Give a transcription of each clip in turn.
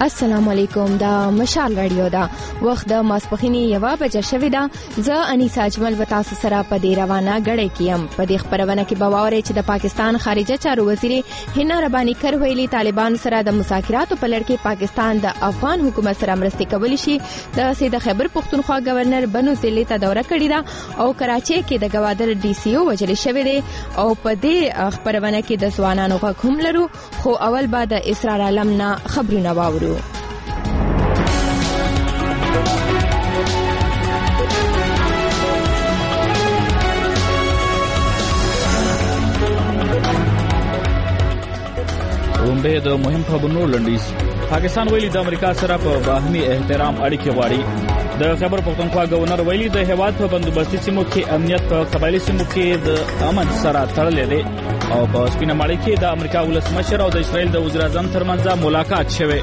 السلام علیکم. دا مشال رادیو دا وخت د ماسپخینی 1 شوی دا. زه انیسا اجمل و تاسو سره په دې روانه غړې کیم. په دې خبرونه کې باورې چې د پاکستان خارجه چارو وزیر هنا ربانی کر ویلي طالبان سره د مذاکراتو په لړ کې پاکستان د افغان حکومت سره مرستې کولی شي. د سید خیبر پختونخوا گورنر بنو ضلع ته دوره کړې ده او کراچۍ کې د گوادر ډي سي او وجل شوی دی او په دې خبرونه کې د ځوانانو غږ هم لرو. خو اول بعد د اسرار عالم نه خبرونه واورو. رومبه د مهم خبرونو لنډیز. پاکستان ویلي د امریکا سره په باهمي احترام اړیکې غواړي. د خیبر پختونخوا گورنر ویلي د هیواد په بندوبستي سیمو کې امنیت په قبایلی سیمو کې د امن سره تړلې دی او په سپینه ماڼۍ کې د امریکا ولسمشر او د اسرائیل د وزیر اعظم ترمنځ ملاقات شوه.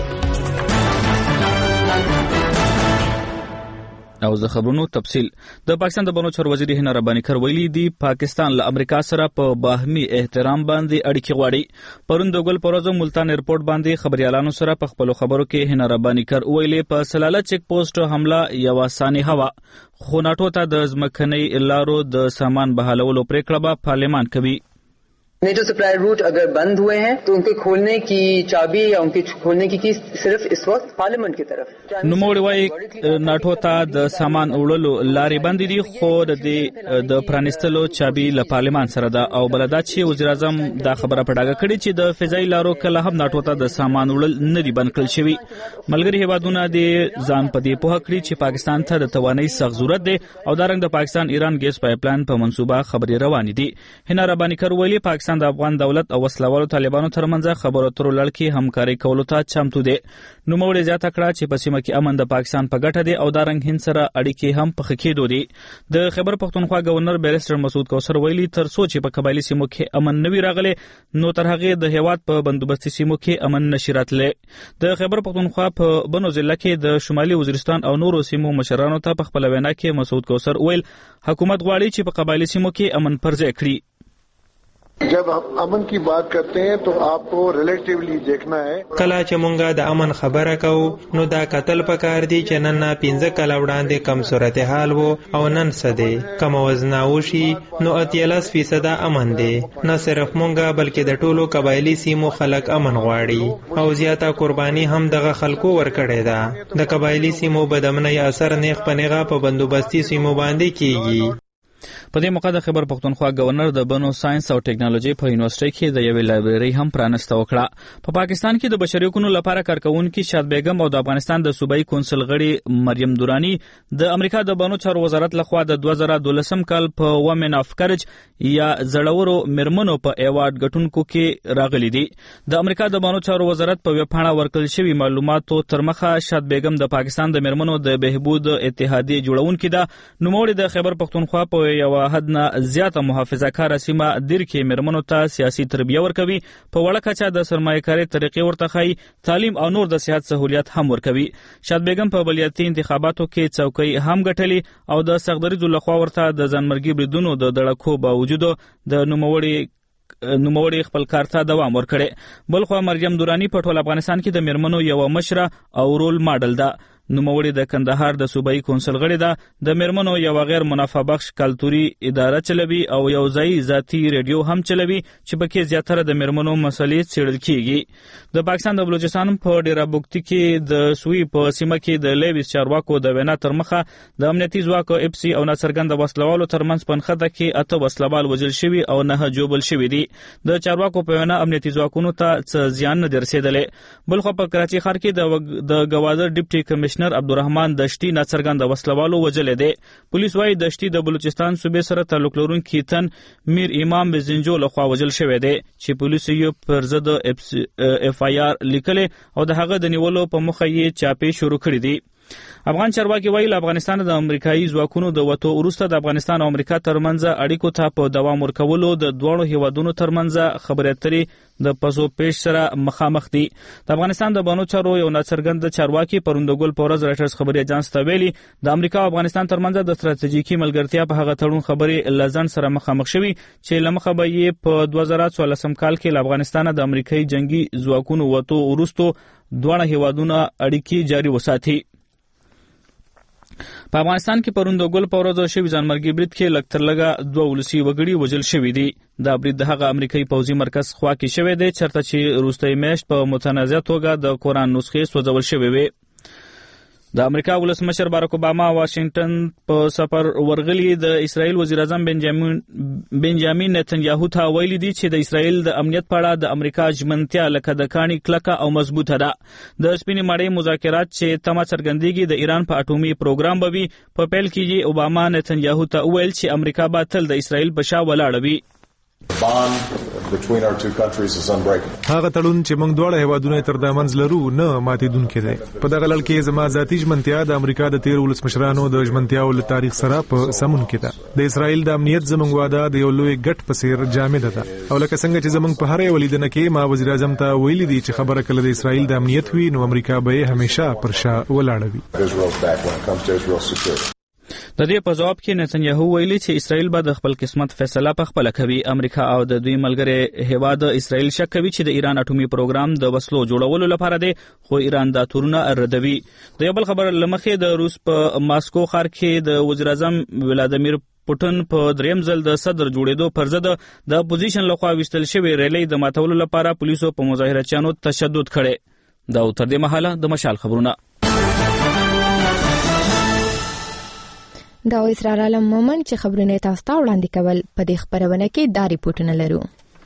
او د خبرونو تفصیل. د پاکستان د بنو چارو وزیر هنا ربانی کر ویلي دی پاکستان له امریکا سره په باهمي احترام باندې اړیکې غواړي. پرون د ګل پروزو ملتان ایرپورټ باندې خبريالانو سره په خپل خبرو کې هنا ربانی کر ویلي په سلاله چیک پوسټ حمله یو ثاني هوا خو ناټو ته د ځمکنۍ لارو د سامان بهالولو پریکړه به پارلمان کوي. NATO supply root अगर बंद हुए हैं तो उनके खोलने की चाबी या उनके खोलने की सिर्फ इस वक्त पार्लियामेंट की तरफ. نوموړي وايي ناټو ته د سامان وړلو لارې بندې دي خو د پرانستلو چابي له پارلمان سره ده او بلدا چې وزیر اعظم دا خبره پټاګه کړې چې د فضایي لارو کله هم ناټو ته د سامان وړل نه دي بند کړل شوی. ملګری هیوادونه د ځان په دې په کړی چې پاکستان ته د توانایي سخت ضرورت دی او دا رنګ د پاکستان ایران ګیس پایپلاین په منصوبه خبري روان دي. هنا ربانی کر ویلي پاکستان د افغان دولت او وسلوالو طالبانو ترمنځ خبرو اترو لړ کې همکاري کولو ته چمتو دي. نوموړي زیاته کړه چې په سیمه کې امن د پاکستان په ګټه دی او دا رنګ هند سره اړیکې هم په خکېدو دي. د خیبر پختونخوا گورنر بیرسټر مسعود کوثر ویلي تر څو چې په قبایلی سیمو کې امن نوي راغلي نو تر هغه د هیواد په بندوبستي سیمو کې امن نشي راتلی. د خیبر پختونخوا په بنو ضلع کې د شمالي وزیرستان او نورو سیمو مشرانو ته په خپل وینا کې مسعود کوثر ویل حکومت غواړي چې په قبایلی سیمو کې امن پرځای کړي. जब हम अमन की बात करते हैं तो आपको रिलेटिवली देखना है کله چې مونږه د امن خبره کوو نو دا قتل پکار دی چې نن 15 کال وړاندې کم صورتحال وو او نن څه دی کم وزنا وشي نو 83% امن دی. نه صرف مونږه بلکې د ټولو قبایلی سیمو خلک امن غواړي او زیاته قرباني هم دغه خلکو ورکړې ده. د قبایلی سیمو بدامنۍ اثر نیغ پنیغه په بندوبستي سیمو باندې کیږي. په دې موقع د خیبر پختونخوا گورنر د بنو ساينس او ټیکنالوژي په یونیورسيټي کې د یوې لایبرري هم پرانسته وکړه. په پاکستان کې د بشري حقوقو لپاره کارکونکو شاد بیگم او د افغانستان د صوبایي کونسل غړي مریم دورانی د امریکا د بنو چارو وزارت لخوا د 2012 کال په وومن اف کریج یا زړورو مرمنو په ایوارډ ګټونکو کې راغلي دي. د امریکا د بنو چارو وزارت په ویبپاڼه ورکړل شوی معلوماتو ترمخه شاد بیگم د پاکستان د مرمنو د بهبود اتحادیه جوړونکو ده. نوموړي د خیبر پختونخوا په یو حد نه زیاته محافظه کار سیمه دیر کې مرمنو ته سیاسي تربیه ورکوي په وړه کچه د سرمایه‌کاري طریقې ورته خای تعلیم او نور د صحت سہولیت هم ورکوي. شاد بیگم په بلیاتي انتخاباتو کې څوکۍ هم ګټلي او د سغدریزو لخوا ورته د ځانمرګي بریدونو د دړکو باوجود د نوموړي خپل کار ته دوام ورکړي. بلخو مریم دورانی په ټول افغانستان کې د مرمنو یو مشره او رول ماډل ده. نوموړي د کندهار د صوبایي کونسل غړي ده. د مرمنو یو غیر منافع بخش کلتوري اداره چلوي او یو ځای ذاتی ریډیو هم چلوي چې پکې زیاتره د مرمنو مسلې څېړل کیږي. د پاکستان د بلوچستان په ډیره بوکتي کې د سوی په سیمه کې د لیویس چارواکو د وینا ترمخه د امنیتي ځواکو اف سي او ناڅرګند وسلوالو ترمنځ پنخته کې 8 وسلوال وژل شوي او 9 جوبل شوي دي. د چارواکو په وینا امنیتي ځواکونو ته څه زیان نه رسیدلی. بلخو په کراچۍ ښار کې د گوادر ډیپټي کمشنر عبدالرحمن دشتي ناڅرګند وسلوالو وژل دي. پولیس وايي دشتي د بلوچستان صوبې سره تعلق لرونکي تن میر امام بزنجو لخوا وژل شوی دی چې پولیس یې پر ضد اف آی آر لیکل او د هغه د نیولو په مخه یې چاپې شروع کړې دي. افغان چارواکي ویل افغانستان د امریکایي ځواکونو د وټو وروسته د افغانستان او امریکا ترمنځ اړیکو ته په دوام ورکولو د دوه هیوادونو ترمنځ خبرې اترې د پسو پیش سره مخامخ دي. د افغانستان د بانو چارو یو ناڅرګند چارواکي پروندګل پورز رایټرز خبري اجانس ته ویلي د امریکا او افغانستان ترمنځ د ستراتیژیکي ملګرتیا په هغه تړون خبري لزن سره مخامخ شوي چې لمخه به په 2014 کال کې افغانستان د امریکایي جنگي ځواکونو وټو وروسته دوه هیوادونه اړیکې جاري وساتي. په افغانستان کې پرون د ګل په ورځ شوي ځانمرګي برید کې لږ تر لږه 2 ولسي وګړي وژل شوي دي. دا برید د هغه امریکایي پوځي مرکز خوا کې شوی دی چېرته چې وروستۍ میاشت په متنازعه توګه د قرآن نسخې سوځول شوې وې. د امریکا ولسمشر باراک اوباما واشنگټن په سفر ورغلي د اسرائیل وزیر اعظم بنجامین نتنیاهو ته ویلي دي چې د اسرائیل د امنیت په اړه د امریکا ژمنتیا لکه د کاڼي کلکه او مضبوطه ده. د سپینې مړۍ مذاکرات چې تمه څرګندېږي د ایران په اټومي پروګرام به وي. په پیل کې اوباما نتنیاهو ته وویل چې امریکا به تل د اسرائیل په شا ولاړه وي. هغه تړون چې موږ دواړه هیوادونه تر دا منځ لرو نه ماتېدونکی دی. په دغه لړ کې زما ذاتي ژمنتیا د امریکا د 13 ولسمشرانو د ژمنتیاو له تاریخ سره په سمون کې ده. د اسرائیل د امنیت زموږ واده د یو لوی ګټ په څیر جامده ده او لکه څنګه چې زموږ په هر یو لیدنه کې ما وزیر اعظم ته ویلي دي چې خبره کله د اسرائیل د امنیت وي نو امریکا به همیشه پر شا ولاړه وي. د دې په جواب کې نتنیاهو ویلي چې اسرائیل به د خپل قسمت فیصله په خپل کوي. امریکا او د دوی ملګری هیواد اسرائیل شک کوي چې د ایران اټومي پروګرام د وسلو جوړولو لپاره دی خو ایران دا تورونه ردوي. د یو بل خبر لمخې د روس په ماسکو ښار کې د وزیر اعظم ولادیمیر پوټن په دریم ځل د صدر جوړېدو پر ضد د اپوزیشن لخوا ویستل شوی ریلی د ماتولو لپاره پولیسو په مظاهرچیانو تشدد کړی. دا تر دې مهاله د مشال خبرونه. دا اسرار عالم مومن چې خبرونه تاسو ته وړاندې کول په دې خبرونه کې دا ریپورتونه لرو.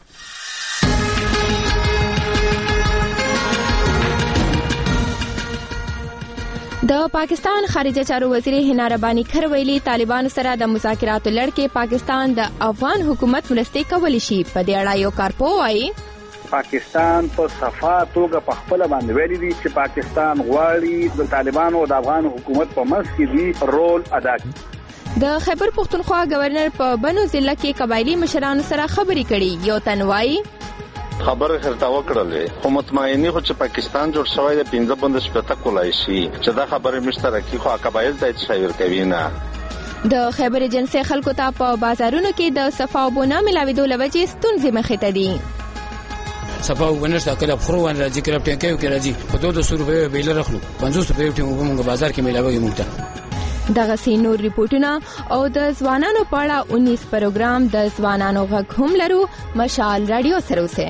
د پاکستان خارجه چارو وزیر حنا ربانی کر ویلي طالبانو سره د مذاکراتو لړ کې پاکستان د افغان حکومت مرستې کولی شي. په دې اړه یو کارپو وایي پاکستان په صفا توګه په خپل باندې ویلي دي چې پاکستان غواړي د طالبانو او د افغان حکومت په منځ کې دی رول ادا کړي. د خیبر پختونخوا گورنر په بنو ضلع کې قبایلی مشرانو سره خبرې کړي. یو تنوای خبره خرته وکړلې خو مطمئنی خو چې پاکستان جوړ شوی د 15 بند شپته کولای شي چې دا خبره مشترکي خو قبایل ته تشویر کوي نه. د خیبر جنسي خلکو ته په بازارونو کې د صفا او بونه ملاویدو لوجې ستونزې مخې ته دي. صفا ونشته کله خرو ون راځي کله ټینګیو کې راځي په 200 روپیو بیل رخلو 500 روپیو ټینګو موږ بازار کې ملاوي موږ ته. دغه سینور ریپورتونه او د ځوانانو په اړه 19 پروګرام د ځوانانو غږ هم لرو. مشال رادیو سره اوسه.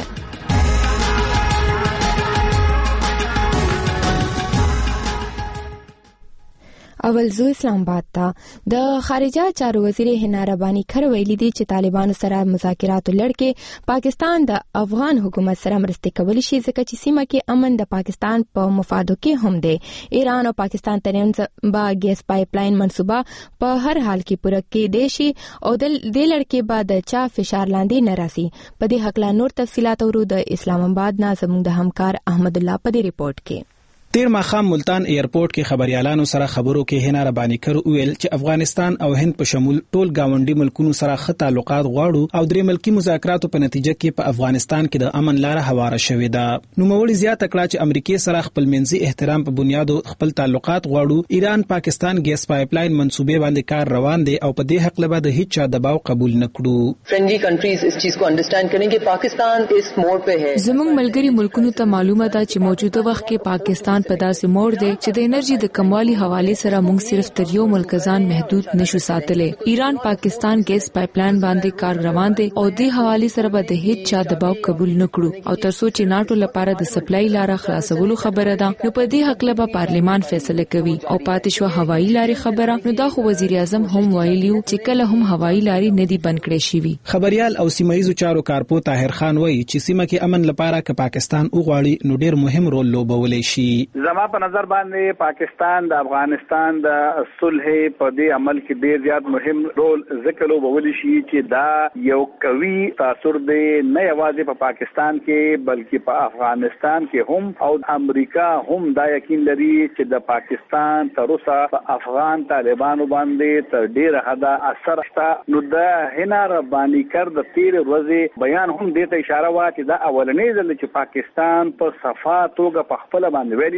اول زو اسلام آباد ته د خارجه چارو وزیر حنا ربانی کر ویلي دي چې طالبانو سره مذاکراتو لړ کې پاکستان د افغان حکومت سره مرستې کولی شي ځکه چې سیمه کې امن د پاکستان په مفادو کې هم دی. ایران او پاکستان ترمنځ با ګیس پایپ لاین منصوبه په هر حال کې پوره کېدای شي او د دې لړ کې بعد چا فشار لاندې نه راسي. په دې حق لا نور تفصيلات ورو د اسلام آباد نه زموږ د همکار احمد الله په دې ریپورت کې. تیر ماخام ملتان ایرپورټ کې خبريالانو سره خبرو کې حنا ربانی کر ویل چې افغانستان او هند په شمول ټول گاونډي ملکونو سره ښه تعلقات غواړو او درې ملکی مذاکراتو په نتیجه کې په افغانستان کې د امن لار هواره شوې ده. نو مولي زیاته کړه چې امریکای سره خپل منځي احترام په بنیادو خپل تعلقات غواړو. ایران پاکستان ګیس پایپ لاین منصوبې باندې کار روان دي او په دې حق له د هیڅ چا دباو قبول نکړو. فرندلی کنټریز اس چیز کو انډرسټاند کریں کہ پاکستان اس موڑ پہ ہے. زموږ ملګری ملکونو ته معلومه ده چې موجوده وخت کې پاکستان په داسې موړ دی چې د انرژي د کموالي حواله سره موږ صرف تر یو ملک ځان محدود نشو ساتلې. ایران پاکستان ګیس پایپ لاین باندې کار روان دی او د حواله سره به د هیڅ چا دباو قبول نکړو او تر څو چې ناتو لپاره د سپلای لار خلاصولو خبره ده نو په دې حق له پارلیمان فیصله کوي او پاتې شو هوایي لارې خبره. نو دا خو وزیر اعظم هم ویلیو چې کله هم هوایي لارې ندي بند کړې شي. خبريال او سیمایي چارو کارپو طاهر خان وایي چې سیمه کې امن لپاره ک پاکستان وغواړي نو ډیر مهم رول لوبولای شي. زما په نظر باندې پاکستان د افغانستان د صلح په دې عمل کې ډیر زیات مهم رول ذکر لوبولی شي چې دا یو قوي تاثیر دی نه یوازې په پاکستان کې بلکې په افغانستان کې هم او امریکا هم دا یقین لري چې د پاکستان تر اوسه په افغان طالبانو باندې تر ډیره حده اثر شته. نو د حنا ربانی کر د تیر ورځې بیان هم دې ته اشاره وا چې دا اولنې ځل چې پاکستان په صفا توګه په خپل باندې ویلي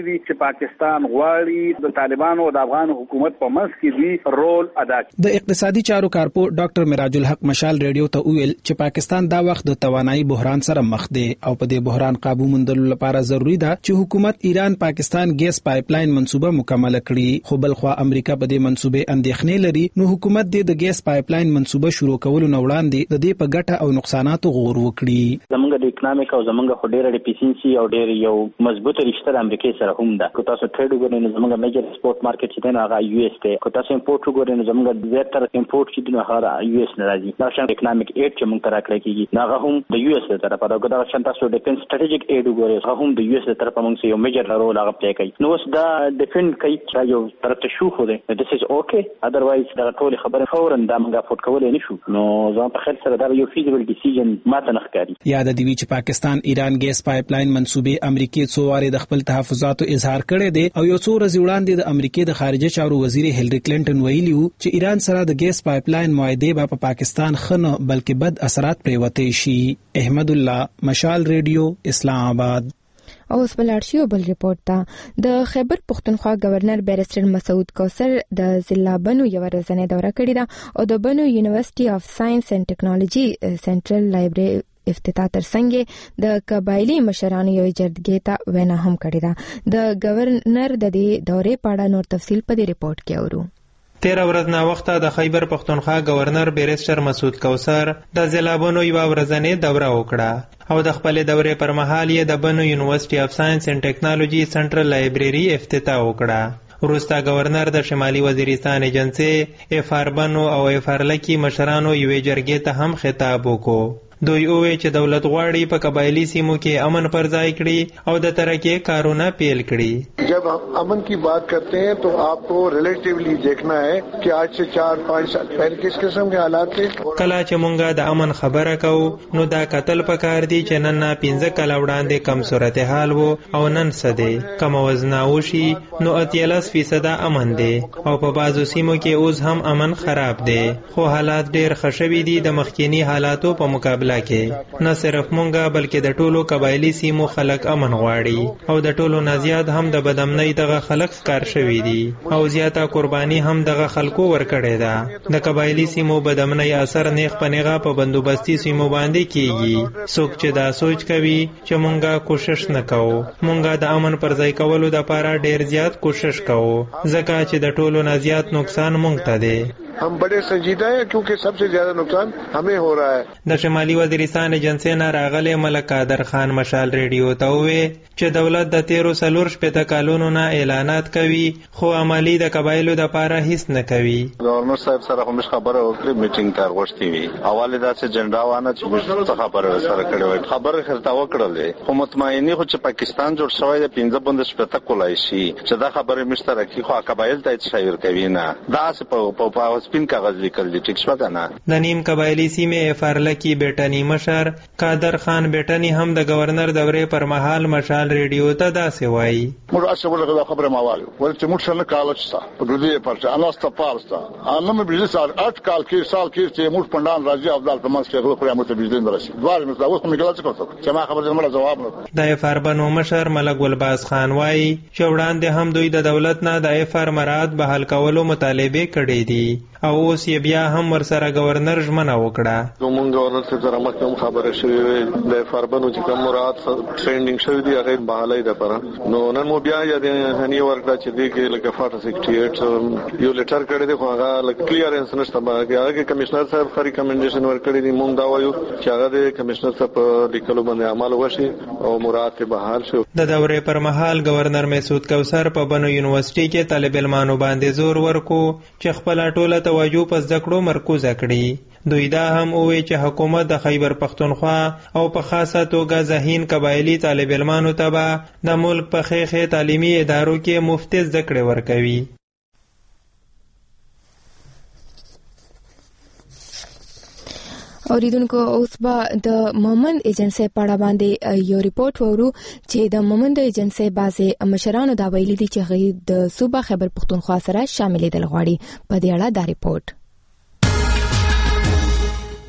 کړی دي چې پاکستان غواړي د طالبانو او د افغان حکومت په منځ کې دی رول ادا کړي. د اقتصادي چارو کارپو ډاکټر میراج الحق مشال ریډیو ته ویل چې پاکستان دا وخت د توانایي بحران سره مخ دی او په دې بحران قابو موندلو لپاره ضروری ده چې حکومت ایران پاکستان ګیس پایپلاین منصوبه مکمل کړي. خو بل خو امریکا په دې منصوبه اندېښنې لري، نو حکومت د ګیس پایپلاین منصوبه شروع کولو نه وړاندې د دې په ګټه او نقصاناتو غور وکړي. زمونږ د اکونومیک او زمونږ خو ډېر ډیفیسینسي او ډېر یو مضبوطه رشته د امریکا سره هم ده. کو تاسو ټریډ وګورئ نو زمونږ میجر ایکسپورټ مارکیټ چې دی هغه یو اس دی. کو تاسو امپورټ وګورئ نو زمونږ زیاتره امپورټ چې دی هغه یو اس نه راځي. دا شان اکونومیک ایډ چې موږ ته راکړی کیږي هغه هم د یو اس طرفه دا. دا شان تاسو ډیفنس سټریټیجیک ایډ وګورئ هغه هم د یو اس طرفه موږ یو میجر رول هغه پلی کوي. نو اوس دا ډیفنس کوي چې یو طرف ته شو خو دی دس از اوکے، ادروایز دا ټول خبره فورا دا موږ افورد کولای نشو. نو ځان په خیر سره دا یو فیزیبل ډیسیژن ماته نه ښکاري. یاد دی چې پاکستان ایران ګیس پایپلاین منصوبه امریکای څو واره د خپل تحفظاتو اظهار کړی دی او یو څو ورځې وړاندې د امریکای د خارجه چارو وزیر هیلری کلینټن ویلي و چې ایران سره د ګیس پایپلاین معاهده په پاکستان خنه بلکې بد اثرات پریوتی شي. احمد الله، مشال ریډیو، اسلام آباد. او اوس بلارشي او بل ریپورت ته د خیبر پختونخوا گورنر بیرسټر مسعود کوثر د ضلع بنو یو ورځنۍ دوره کړې ده او د بنو یونیورسيټي اف ساينس اینڈ ټیکنالوژي سنټرل لایبرری افتتاح ترڅنګ د قبایلی مشرانو یو جرګې ته وینا هم کړې ده. د گورنر د دې دورې په اړه نور تفصیل په دې ریپورت کې اورو. 13 ورځ نا وخته د خیبر پختونخوا گورنر بیرسټر مسعود کوثر د ضلع بنو یو ورځنۍ دوره وکړه او د خپل دورې پر مهال یې د بنو یونیورسيټي اف ساينس اینڈ ټیکنالوژي سنټرل لایبرری افتتاح وکړه. وروسته گورنر د شمالي وزیرستان ایجنسی افار بنو او افار لکی مشرانو یوې جرګې ته هم خطاب وکړ. دوی وویل چې دولت غواړي په قبایلی سیمو کې امن پر ځای کړي او د ترقی کارونه پیل کړي. जब हम अमन की बात करते हैं तो आपको रिलेटिवली देखना है कि आज से 4-5 साल पहले किस किस्म के हालात थे. کله چې مونږه د امن خبره کوو نو دا قتل پکار دي چې نن 15 کال وړاندې کم صورتحال وو او نن څه دی. کم وزناو شي نو 83% امن دی او په بازو سیمو کې اوس هم امن خراب دی، خو حالات ډیر خشوي دي د مخکینی حالاتو په مقابله کې. نه صرف مونږه بلکې د ټولو قبایلی سیمو خلک امن غواړي او د ټولو نزيات هم د بدامنۍ دغه خلک ښکار شوي دي او زیاته قرباني هم دغه خلکو ورکړې ده. د قبایلی سیمو بدامنۍ اثر نیغ په نیغه په بندوبستي سیمو باندې کیږي. څوک چې دا سوچ کوي چې مونږه کوشش نه کوو، مونږه د امن پر ځای کولو لپاره ډیر زیات کوشش کوو ځکه چې د ټولو نزيات نقصان مونږ ته دی. हम बड़े संजीदा हैं क्योंकि सबसे ज्यादा नुकसान हमें हो रहा है. د شمالي وزیرستان ایجنسی نه راغلی ملک قادر خان مشال ریډیو ته وویل چې دولت د 13 کالونو نه اعلانات کوي خو عملی د قبایلو د لپاره هیڅ نه کوي. گورنر صاحب سره هم خبره وکړه، میټینګ کار غوښتي وي. حواله داسې جنډا وانه چې موږ خبره سره کړې وي، خبره خرتا وکړلې. خو مطمئنی خو چې پاکستان جوړ شوی د 15 کولای شي چې دا خبره مشترکي خو قبایل ته تشویر کوي نه. دا په سپین کاغذ لیکل دي ټیک شو کنه. د نیم قبایلی سیمه افارلکی بیٹانی مشر قادر خان بیٹانی هم د گورنر دورې پر مهال مشال ریډیو ته داسې وایي. موږ اصل ورغه خبره ماوالو ولته موږ څنګه کالج تا په ګردی پرچا اناستا پارستا انم بجلی سال 8 کال کې سال کې چې موږ پندان راځي افضل په منځ کې غو پرې مو ته بجلی درشي دوار مې اوس موږ غلط کوو چې ما خبره زموږ جواب نه. د افار بنو مشر ملک ګلباز خان وایي چې وړاندې هم دوی د دولت نه د افار مراد بحال کولو مطالبه کړې دي او اوس یې بیا هم ورسره گورنر ژمنه وکړه. موږ گورنر څخه سره مخکې خبره شوې د فاربنو چې کوم مراد ټرینډینګ شوی دی هغه بحالای ده پر نو نن مو بیا یاد هني ورکړه چې دی کې لکه 468 یو لیټر کړی دی خو هغه لکه کلیئرنس نشته. هغه کمشنر صاحب خري کمنډیشن ورکړی دی. موږ دا وایو چې هغه د کمشنر صاحب لیکلو باندې عمل وشي او مراد ته بحال شي. د دورې پر مهال گورنر مسعود کوثر په بنو یونیورسيټي کې طالب علمانو باندې زور ورکو چې خپل ټوله توجه په زده کړو مرکوز کړي. دوی دا هم وویل چې حکومت د خیبر پختونخوا او په خاصه توګه ذهین قبایلی طالب علمانو ته د ملک په خېخه تعلیمي ادارو کې مفت زده کړې ورکوي. اوریدونکو اوس به د مومند ایجنسی په اړه باندې یو ریپورت وورو چې د مومند ایجنسی بعضې مشرانو دا ویلي دي چې هغوی د صوبه خیبر پختونخوا سره شاملېدل غواړي. په دې اړه دا ریپورت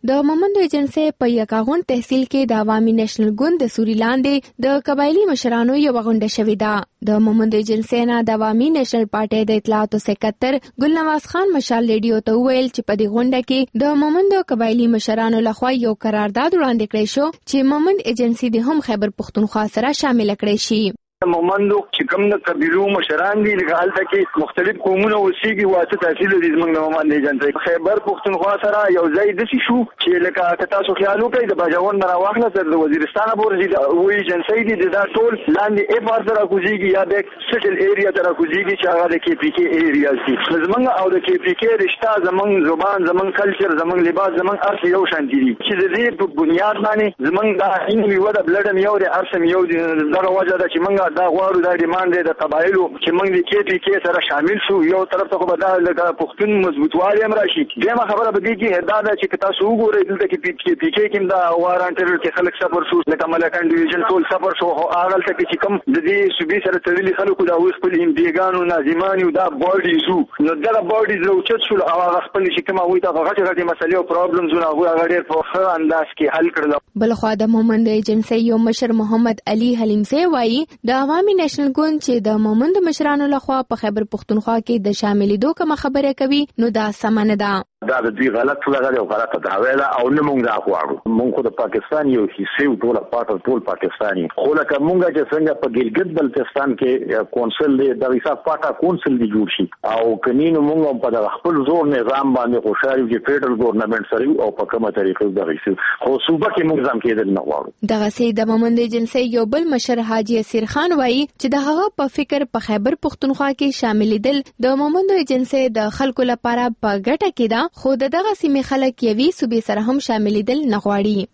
د مومندو ایجنسی په یکاغون تحصیل کې د عوامي نېشنل ګوند د سوري لاندې د قبایلی مشرانو یو غونډه شوې ده. د مومندو ایجنسی نه د عوامي نېشنل پارټي د اطلاعاتو سکرټر ګلنواز خان مشال ریډیو ته وویل چې په دې غونډه کې د مومندو قبایلی مشرانو لخوا یو قرارداد وړاندې کړی شو چې مومند ایجنسی د هم خیبر پختونخوا سره شامل کړي شي. مومندو چې کوم د قبیلو مشران دي لکه هلته کې مختلف قومونه اوسېږي واسطه تحصیل دي زموږ د مومند ایجنسی خیبر پختونخوا سره یو ځای داسې شو چې لکه تاسو خیال وکړئ د باجوړ نه راواخله تر د وزیرستان پورې وایي ایجنسی دي دا ټول لاندې اف آر ته راکوزېږي یا د سټل ایریا ته راکوزېږي چې هغه د کې پی کې ایریاز دي. زموږ او د کې پی کې رشته زموږ زبان زموږ کلچر زموږ لباس زموږ ارث یو شان دي چې د دې په بنیاد باندې زموږ دا هیڅ یو د بلډم یو د ارث یو دغه وجه ده چې موږ دا غواړو دا ډیماند دی د قبایلو چې موږ د کې پی کې سره شامل شو. یو طرف ته خو به دا لکه پښتون مضبوطوالي هم راشي. دیمه خبره به دې کې دا ده چې تاسو وګورئ دلته کې پی کې کوم دا وارانټر کې خلک صبر شو لکه ملکان ډیویژن ټول صبر شو او هغه ته چې کوم د دې صوبې سره تړلي خلکو دا اوس خپل امدیګانو ناظمانو دا باډي زو نو دا باډي زو چې شو هغه خپل چې کومه وي دا غټه مسلې او پرابلمز هغه ډېر په ښه انداز کې حل کړل. بلخوا د مومند ایجنسی یو مشر محمد علي حلیمزی وایي د عوامي نېشنل ګوند چې د مومند مشرانو لخوا په خیبر پختونخوا کې د شاملېدو کومه خبره کوي نو دا سم نه ده. دا د دې غلط لګره او غلطه دا ویلا او نه مونږ دا غواړو. مونږ د پاکستان یو حصے ټول پاتو ټول پاکستاني خو لکه مونږ چې څنګه په ګلګت بلتستان کې کونسل دی د حساب پاټا کونسل دی جوړ شي او کنينو مونږ په خپل زور نظام باندې خوشاله چې فدرال ګورنمنت سره او په کومه طریقه دا رسي خو صوبه کې مونږ ځم کېدل نه غواړو. دغه سي د مومند ایجنسی یو بل مشر حاجی اسیر خان وایي چې د هغه په فکر په خیبر پختونخوا کې شاملېدل د مومند ایجنسی د خلکو لپاره په ګټه کې ده خو دغه سیمې خلک یوي صوبې سره هم شاملېدل نه غواړي.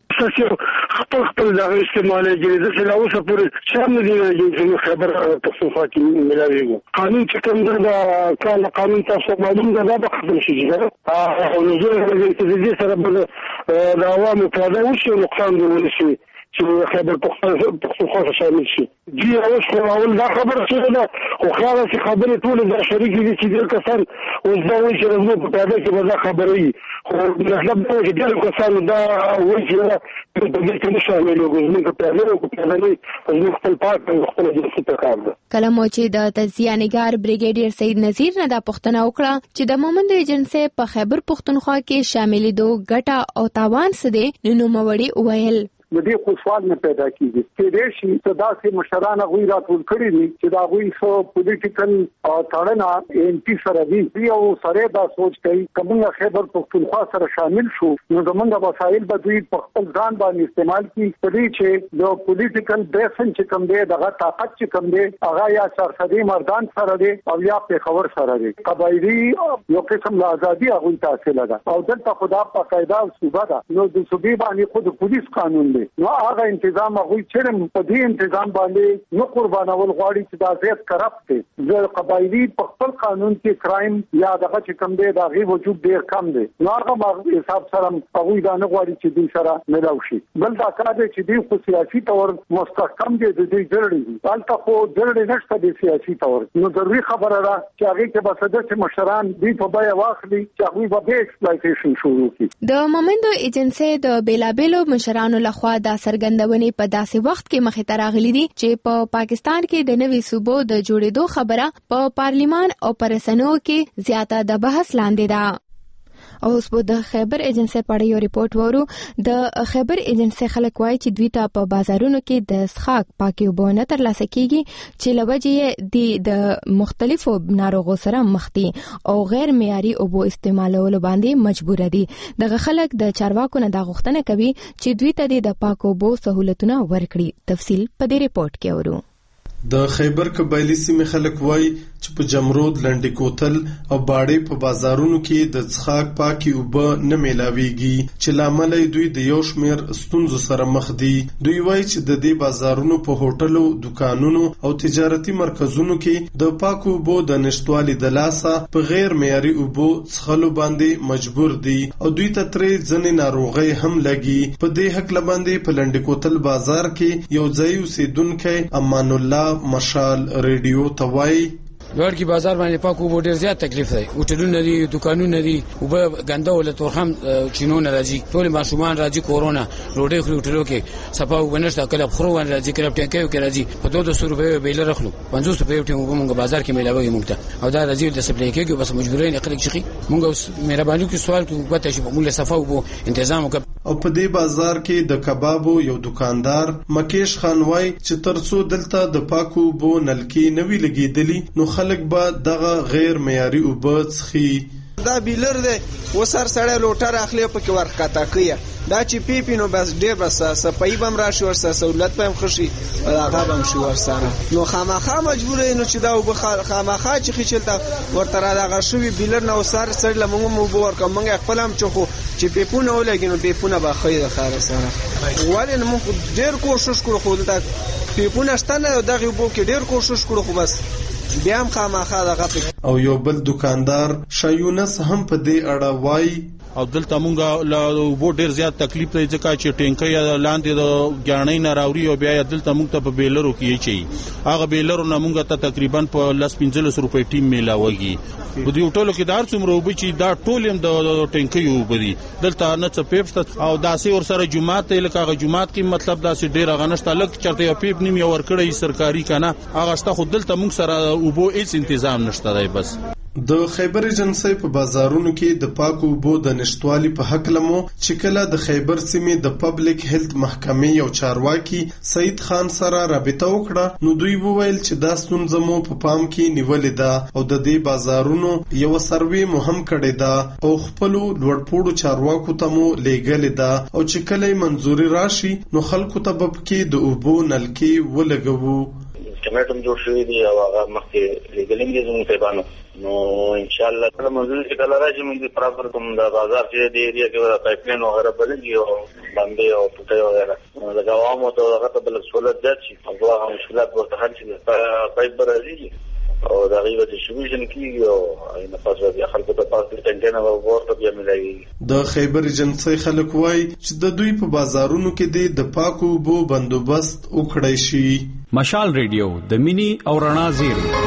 خپل دا استعمالي جریده چې لا اوسه پورې شامل دي چې خبر پښتونخوا کې ملاويږي. قانون چې کوم دا کال قانون تاسو معلوم ده دا ختم شي او نو زه د دې سره د عوامو په اړه وشي نقصان دی ونشي چې خبر پښتونخوا شامل شي. دی اوس خو دا خبره څه ده خو خیال چې خبرې ټول د شریک دي چې د کسان اوس دا وایي چې موږ په اړه کې به خبرې خو مطلب دا چې د کسان دا وایي چې په دې کې شامل وګورئ په اړه او په اړه موږ خپل پاک خپل جنسي په کار ده. کله مو چې د تجزیه نگار بریګیډیر سید نذیر نه دا پوښتنه وکړه چې د مومند ایجنسی په خیبر پختونخوا کې شاملېدو ګټه او تاوان څه دي نو نوموړي وویل د دې خو سوال نه پیدا کیږي چې دې شي چې داسې مشران غوي راتول کړی دي چې دا غوي سو پولیټیکل تړنه ان پی سره دی او سره دا سوچ کوي کومه خیبر پختونخوا سره شامل شو نو زمونږ وسایل به دوی په خپل ځان باندې استعمال کړي چې چې د پولیټیکل بیسن چې کوم دی دغه طاقت چې کوم دی هغه یا سرحدي مردان سره دی او یا په خبر سره دی قبایلی یو قسم لا ازادي هغه تحصیل ده او دلته خدا په قاعده او صوبه ده نو د صوبې باندې خود پولیس قانون دی نو هغه تنظیم هغه چې په دې تنظیم باندې نو قربانول غواړي چې دا زیات کرپټ دي د قبایلی په خپل قانون کې کرایم یا دغه چې کوم دی دا غي وجود ډیر کم دی نو هغه حساب سره هغه دا نه غواړي چې دوی سره ملاو شي بل دا کار دی چې دوی خو سیاسي تور مستحکم دي د دې جوړې حالت خو جوړې نشته د سیاسي تور نو ضروري خبره ده چې هغه کې بس د مشران دوی په بیا واخلي چې هغه به ایکسپلایټیشن شروع کړي. د مومند ایجنسی د بیلابیلو مشرانو لخوا دا سرګندونې په داسې وخت کې مخې ته راغلي دي چې په پاکستان کې د نوي صوبو د جوړېدو خبره په پارلیمان او پر رسنیو کې زیاته د بحث لاندې ده. او اوس به د خیبر ایجنسی په اړه یو ریپورت وورو. د خیبر ایجنسی خلک وایي چې دوی ته په بازارونو کې د څښاک پاکي اوبه نه ترلاسه کیږي چې له وجې د مختلفو ناروغو سره مخ دي او غیر معیاري اوبو استعمالولو باندې مجبور دي. دغه خلک د چارواکو نه دا غوښتنه کوي چې دوی ته د پاکو اوبو سہولتونه ورکړي. تفصیل په دې ریپورت کې اورو. د خیبر قبایلی سیمې خلک وایي چې په جمرود لنډی کوتل او باړې په بازارونو کې د څښاک پاکي اوبه نه میلاویږي چې لامل دوی د یو شمیر ستونزو سره مخ دي. دوی وایي چې د دې بازارونو په هوټلو، دکانونو او تجارتي مرکزونو کې د پاکو اوبو د نشټوالي د لاسه په غیر معیاري اوبو څښلو باندې مجبور دي او دوی ته ترې ځنې ناروغۍ هم لګي. په دې حق باندې په لنډی کوتل بازار کې یو ځای اوسیدونکی امان الله مشال ریډیو ته وایي لوړ کې بازار باندې پاکو بو ډیر زیات تکلیف دی. هوټلونه دي، دکانونه دي، او به ګنده ولته هم چینونه راځي، ټول ماشومان راځي کورونا روډي خلو ټلو کې صفاو ونشته کله خرو ون راځي کله ټینګو کې راځي په 200 روپیه بیل رخلو 500 روپیه ټینګو موږ بازار کې ملاوي موږ ته او دا راځي د سپلای کې بس مجبورین خلک شي موږ مهرباني کې سوال کوو پته شي موږ صفاو بو تنظیم وکړو. او په دې بازار کې د کبابو یو دکاندار مکیش خان وای چې ترڅو دلته د پاکو بو نلکې نوي لګیدلی نو خلک به دغه غیر معیاري اوبه څښي. دا بیلر دی وسر سره لوټر اخلي په کې ورختا کوي دا چې پیپینو بس ډیر بس صفای بم راشي ورسره سہولت پم خوشي هغه بم شي ورسره نو خامخا مجبور نو چې دا وب خامخا چې خچلتا ورته راغه شوی بیلر نو سر سره لمغه مو ورکم موږ خپلم چې پیپونه ولګینو پیپونه به خیر خیر سره ولې موږ ډیر کوشش کړو خو دا پیپونه ستنه دغه وب کې ډیر کوشش کړو خو بس بیا هم خامخا دغه. او یو بل دکاندار شایونس هم په دې اړه وای او دلته مونږه له وبو ډیر زیات تکلیف دی ځکه چې ټینکۍ لاندې د ګاڼۍ نه راوړي او بیا دلته مونږ ته په بیلرو کې چي هغه بیلرو نه مونږ ته تقریبا په 15 روپۍ ټیم میلاوږي په دې ټولو کې دار څومره وب چې دا ټول هم د ټینکۍ وبدي دلته نه څه پیپس او داسې ور سره جمعات ته لکه جمعات کې مطلب داسې ډیر غنښت لک چرته یو پیپ نیم ور کړی سرکاري کنه هغه شته خو دلته مونږ سره وبو هیڅ تنظیم نشته دی. بس د خیبر ایجنسی په بازارونو کې د پاکو اوبو د نشټوالي په حق لمو چې کله د خیبر سیمې د پبلک هیلث محکمې یو چارواکي سعید خان سره رابطه وکړه نو دوی وویل چې دا ستونزه مو په پام کې نیولې ده او د دې بازارونو یو سروې مهم کړې ده او خپل لوړپوړو چارواکو ته مو لیږلې ده او چې کله منځوري راشي نو خلکو ته به کې د اوبو نلکې ولګوو. کمیټم جوړ شوی دی او هغه مخکې لیګلینګ دي زموږ په بانو نو ان شاء الله کله منځوري چې کله راشي موږ پراپر کوم د بازار چې دی ایریا کې پایپ لاین وغیرہ بلګي او باندې او پټي وغیرہ د عوامو ته هغه بل سہولت ده چې هغه مشکلات ورته حل شي پایپ راځي او دا غیبه چې شویشن کیږي او نه پاسه بیا خلکو ته پاسه ټنګنه ورته بیا ملایي. د خیبر ایجنسی خلک وای چې د دوی په بازارونو کې د پاکو اوبو بندوبست وکړای شي. مشال ریډیو د مینی او رڼا زیری.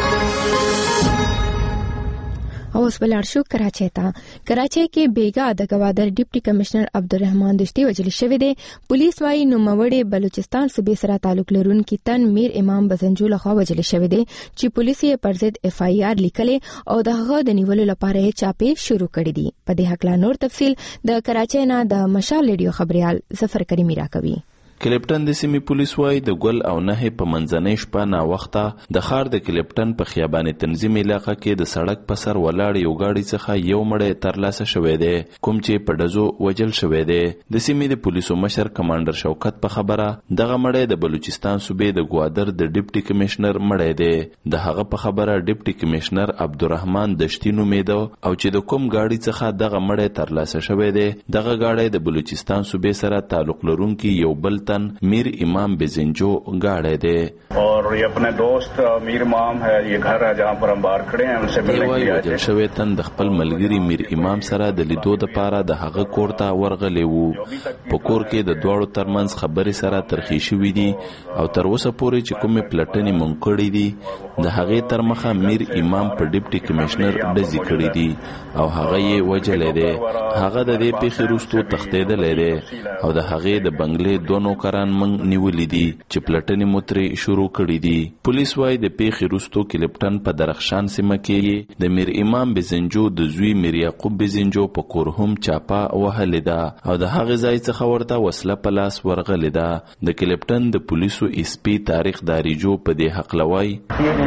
اوس بلار شو کراچۍ ته. کراچۍ کې بیګا د گوادر ډیپټي کمشنر عبدالرحمن دشتی وجل شوی دی. پولیس وايي نوموړی بلوچستان صوبې سره تعلق لرونکي تن میر امام بزنجو لخوا وجل شوی دی چې پولیس یې پر ضد اف آی آر لیکلې او د هغه د نیولو لپاره چاپې شروع کړې دي. په دې حق لا نور تفصيل د کراچۍ نه د مشال ریډیو خبريال ظفر کریمی راکوي. کلیپټن د سیمې پولیس وای د ګل او نه په منځنۍ شپه نا وخته د خار د کلیپټن په خیابان تنظیم علاقې کې د سړک په سر ولاړ یو گاډي څخه یو مړی ترلاسه شوی دی کوم چې په دزو وجل شوی دی. د سیمې د پولیسو مشر کمانډر شوکت په خبره دغه مړی د بلوچستان صوبې د گوادر د ډیپټي کمشنر مړی دی. د هغه په خبره ډیپټي کمشنر عبدالرحمن دشتی نومیده او چې د کوم گاډي څخه دغه مړی ترلاسه شوی دی دغه گاډي د بلوچستان صوبې سره تعلق لرونکي یو بل میر امام بزنجو गाड़े दे और ये अपने दोस्त मीर इमाम है ये घर है जहाँ पर हम बाहर खड़े हैं उनसे मिलने के लिए वजل شوی تن د خپل ملګری میر امام سره د لیدو د پاره د هغه کور ته ورغلی وو. په کور کې د دوړو ترمنځ خبرې سره ترخی شوې دي او تر اوسه پورې چې کومه پلټنې مونږ کړې دي د هغه تر مخه میر امام په ډیپټي کمشنر ډزې کړې دي او هغه یې وجلې ده. هغه د دې پیښې وروسته تښتېدلې ده او د هغه د بنگلې دوه نوکران مونږ نیولې دي چې پلټنې متري شروع کړې دي. پولیس وايي د پیښې وروسته کلیپټن په درخشان سیمه کې د میر امام بزنجو د زوی میر یعقوب بزنجو په کور هم چاپا وهلې ده او د هغه ځای څخه ورته وسله په لاس ورغلې ده. د کلیپټن د پولیسو اس پی تاریخ داریجو په دې حق لوي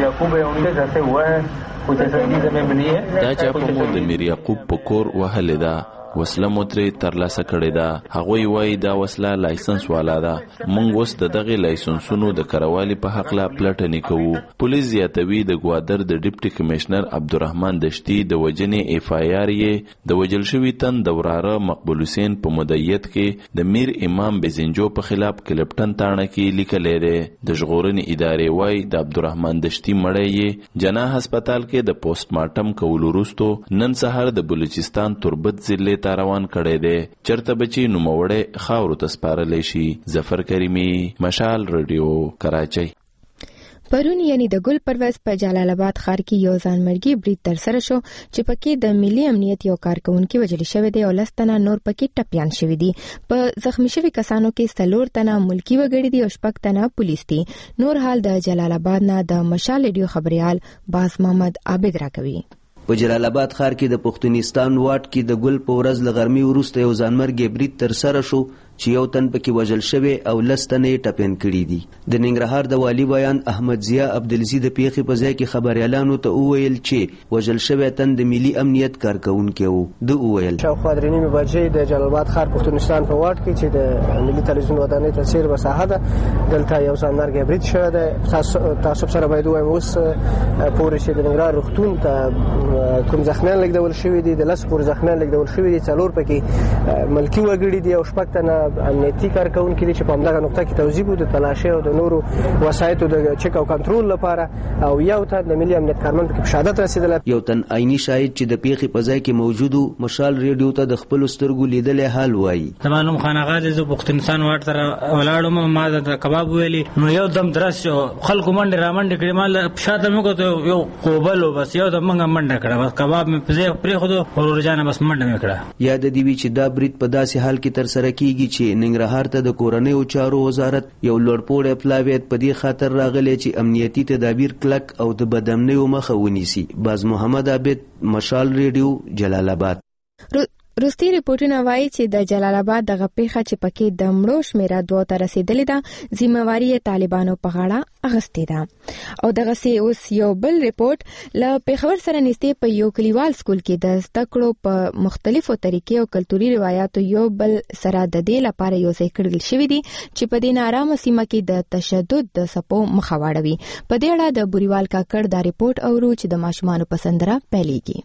دا چاپا مو د میر یعقوب په کور وهلې ده وسله متري ترلاسه کړې ده. هغوی وایي دا وسله لایسنس والا ده. موږ اوس د دغه لایسنسونو د کروالي په حق لا پلټنې کوو. پولیس زیاتوي د گوادر د ډیپټي کمشنر عبدالرحمن دشتی د وجنې اف آی آر یې د وجل شوی تن د وراره مقبول حسین په مدعیت کې د میر امام بزنجو په خلاف کلیپټن تاڼه کې لیکلې ده. د ژغورنې ادارې وایي د عبدالرحمن دشتی مړی یې جناح هسپتال کې د پوسټ مارټم کولو وروسته نن سهار د بلوچستان تربت ضلع روان کړي دي چرته بچي نوموړې خاورو ته سپارلې شي. ظفر کریمی مشال ریډیو کراچۍ. پرون یعنی د ګل پرویز په جلال آباد ښار کې یو ځانمرګي برید ترسره شو چې پکې د ملي امنیت یو کارکونکو وژل شوی دی او 10 تنه نور پکې ټپيان شوی دي. په زخمی شوی کسانو کې 4 تنه ملکی وګړي دي او 6 تنه پولیس دي. نور حال د جلال آباد نه د مشال ریډیو خبريال باز محمد عابد راکوي. په جلال آباد ښار کې د پښتونستان واټ کې د ګل په ورځ لغرمي وروسته یو ځانمرګي برید ترسره شو چې یو تن پکې وژل شوی او 10 تنه ټپيان کړي دي. د ننګرهار د والی بیان احمد ضیا عبدالعزیز د پیښې په ځای کې خبريالانو ته وویل چې وژل شوی تن د ملي امنیت کارکونکو وو. د وویل شاوخوا درې نیمې بجې د جلال آباد ښار پښتونستان په واټ کې چې د ملي تلویزیون ودانۍ ته سیر مساحه ده دلته یو ځانمرګي برید شوی دی. تاسو سره باید وایم اوس پورې چې د ننګرهار روغتون ته کوم زخمیان لګول شوی دي د 10 پورې زخمیان لګول شوی دي 4 پکې ملکی وګړي دي او 6 تنه امنیتي کارکونکو دي چې په همدغه نقطه کې توزیع وو د تلاشي او د نورو وسایطو د چک او کنټرول لپاره او یو تن د ملي امنیت کارمند کې شهادت رسیدل. یو تن عیني شاهد چې د پیښې په ځای کې موجودو مشال ریډیو ته د خپل سترګو لیدلې حال وایي. تمام خانغاه د پښتونستان واټ تر ولاړم ما د کباب ویلي نو یو دم درس خلکو منډه را منډه کړي مال شاته موږ ته یو قوبل بس یو د منګه منډه کړه بس کباب مې په پرې خو ورورجانه بس منډه مې کړه. یاد دی چې دا برید په داسې حال کې تر سره کیږي چې ننګرهار ته د کورنۍ او چارو وزارت یو لوړپوړی پلاویت په دې خاطر راغلی چې امنیتي تدابیر کلک او د بدامنیو مخه ونیسي. باز محمد عابد مشال ریډیو جلال آباد. روستي ریپورتونه وایي چې د جلال آباد دغه پیښه چې پکې د مړو شمیره 2 ته رسیدلې ده ذمہواری طالبانو په غاړه اخیستې ده. او دغه سي اوس یو بل ریپورت له پیښور سره نږدې په یو کلیوال سکول کې د زده کړو په مختلفو طریقې او کلتوري روایتو یو بل سره د دې لپاره یو ځای کړل شوی دي چې په دې نارامه سیمه کې د تشدد د سپو مخه واړوي. په دې اړه د بوریوال کاکړ دا ریپورت اورو چې د ماشومانو په سندره پیلېږي.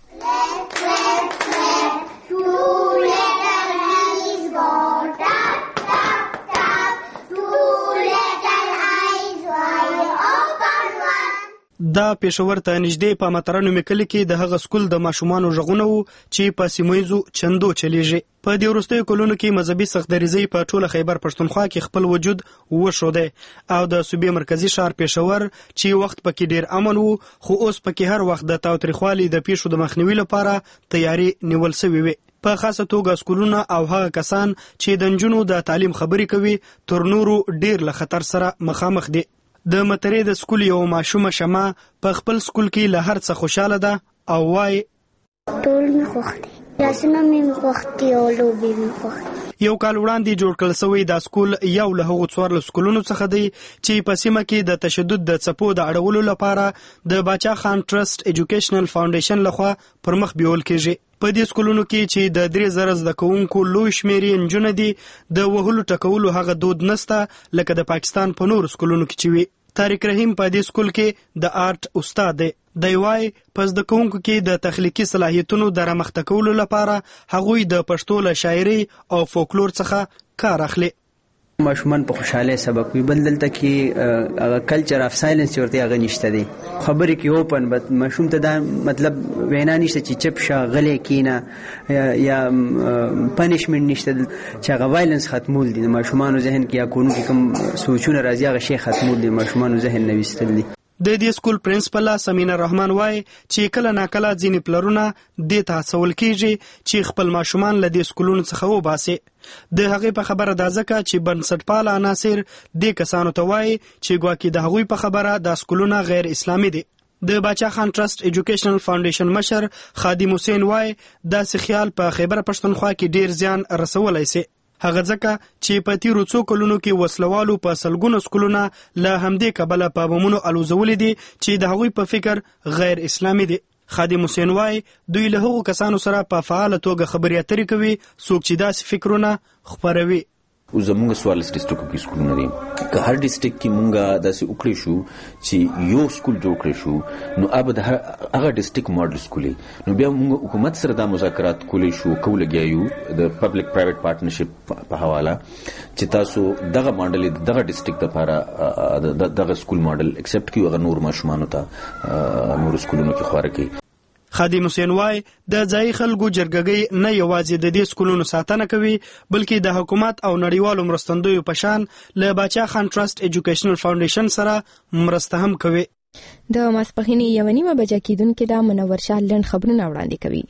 دا پېښور ته نږدې په مترنو مکلي کې د هغه سکول د ماشومانو ژغونه وو چې په سیمایزو چندو چلیږي. په دې وروستیو کلونو کې مذهبي سختدریزۍ په ټوله خیبر پښتونخوا کې خپل وجود وښودی او د صوبې مرکزی ښار پېښور چې وخت پکې ډیر امن وو خو اوس پکې هر وخت د تاوتریخوالي د پیښو د مخنیوي لپاره تیاری نیول شوی وي. په خاصه توګه سکولونه او هغه کسان چې د نجونو د تعلیم خبرې کوي تر نورو ډیر له خطر سره مخامخ دي. د مترې د سکول یو ماشومه شمه په خپل سکول کې له هر څه خوشاله ده او وایي ټول مې خوښ دي لاسونه مې خوښ دي او لوبې مې خوښ دي. یو کال وړاندې جوړ کړل شوی دا سکول یو له هغو 14 سکولونو څخه دی چې په سیمه کې د تشدد د څپو د اړولو لپاره د باچا خان ټرست ایجوکیشنل فاونډیشن لخوا پر مخ بیول کېږي. په دې سکولونو کې چې د 3000 زده کوونکو لوی شمیرې نجونې دي د وهلو ټکولو هغه دود نسته لکه د پاکستان په نورو سکولونو کې چې وي. طارق رحیم په دې سکول کې د آرټ استاد دی. دی وايي په زده کوونکو کې د تخلیقي صلاحیتونو د رامخته کولو لپاره هغوی د پښتو له شاعري او فولکلور څخه کار اخلي. ماشومان په خوشاله سبق وی بل دلته کې کلچر اف سایلنس ورته هغه نشته دي خبرې کې اوپن بس ماشوم ته دا مطلب وینا نشته چې چپ شا غلې کینا یا پنیشمنت نشته چې هغه وایلنس ختمول دي ماشومان ذهن کې یا کوم کوم سوچونه راځي هغه شی ختمول دي ماشومان ذهن نوښتل دي. د دې سکول پرنسپل سمینه رحمان وای چې کله ناکله ځینې پلرونه د تاسول کیږي چې خپل ماشومان له دې سکولونو څخه وباسي. د هغې په خبره دا ځکه چې بنسټپال عناصر د کسانو ته وای چې ګواکې د هغوی په خبره د سکولونه غیر اسلامي دي. د باچا خان ټرست ایجوکیشنل فاونډیشن مشر خادم حسین وای دا خیال په خیبر پښتونخوا کې ډیر زیان رسولای شي. هغه ځکه چې په تیرو څو کلونو کې وسلوالو په سلګونو سکولونه له همدې کبله په بمونو الوزولې دي چې د هغوی په فکر غیر اسلامي دي. خادم حسین وای دوی له هغو کسانو سره په فعاله توګه خبرې اترې کوي څوک چې داسې فکرونه خپروي. زمونږ سوالس ډیسټریکټ کې سکولونه دي که هر ډیسټریکټ کې مونږه داسې وکړی شو چې یو سکول جوړ کړی شو نو اب د هغه ډیسټریکټ ماډل سکولې نو بیا مونږ حکومت سره دا مذاکرات کولی شو لګیایو د پبلک پرایویټ پارټنرشپ په حواله چې تاسو دغه ماډل دغه ډیسټریکټ لپاره دغه سکول ماډل اکسپټ کیو هغه نور ماشومانو ته نور سکولونو کې خواره کوي. خادم حسین وای د ځای خلکو جرګګۍ نه یوازې د دې سکولونو ساتنه کوي بلکې د حکومت او نړیوالو مرستندویو په شان له باچا خان ټرست ایجوکیشنل فاونډیشن سره مرسته هم کوي. د ماسپښینې 1:30 بجې کېدونکې د منور شاه لنډ خبرونه وړاندې کوي.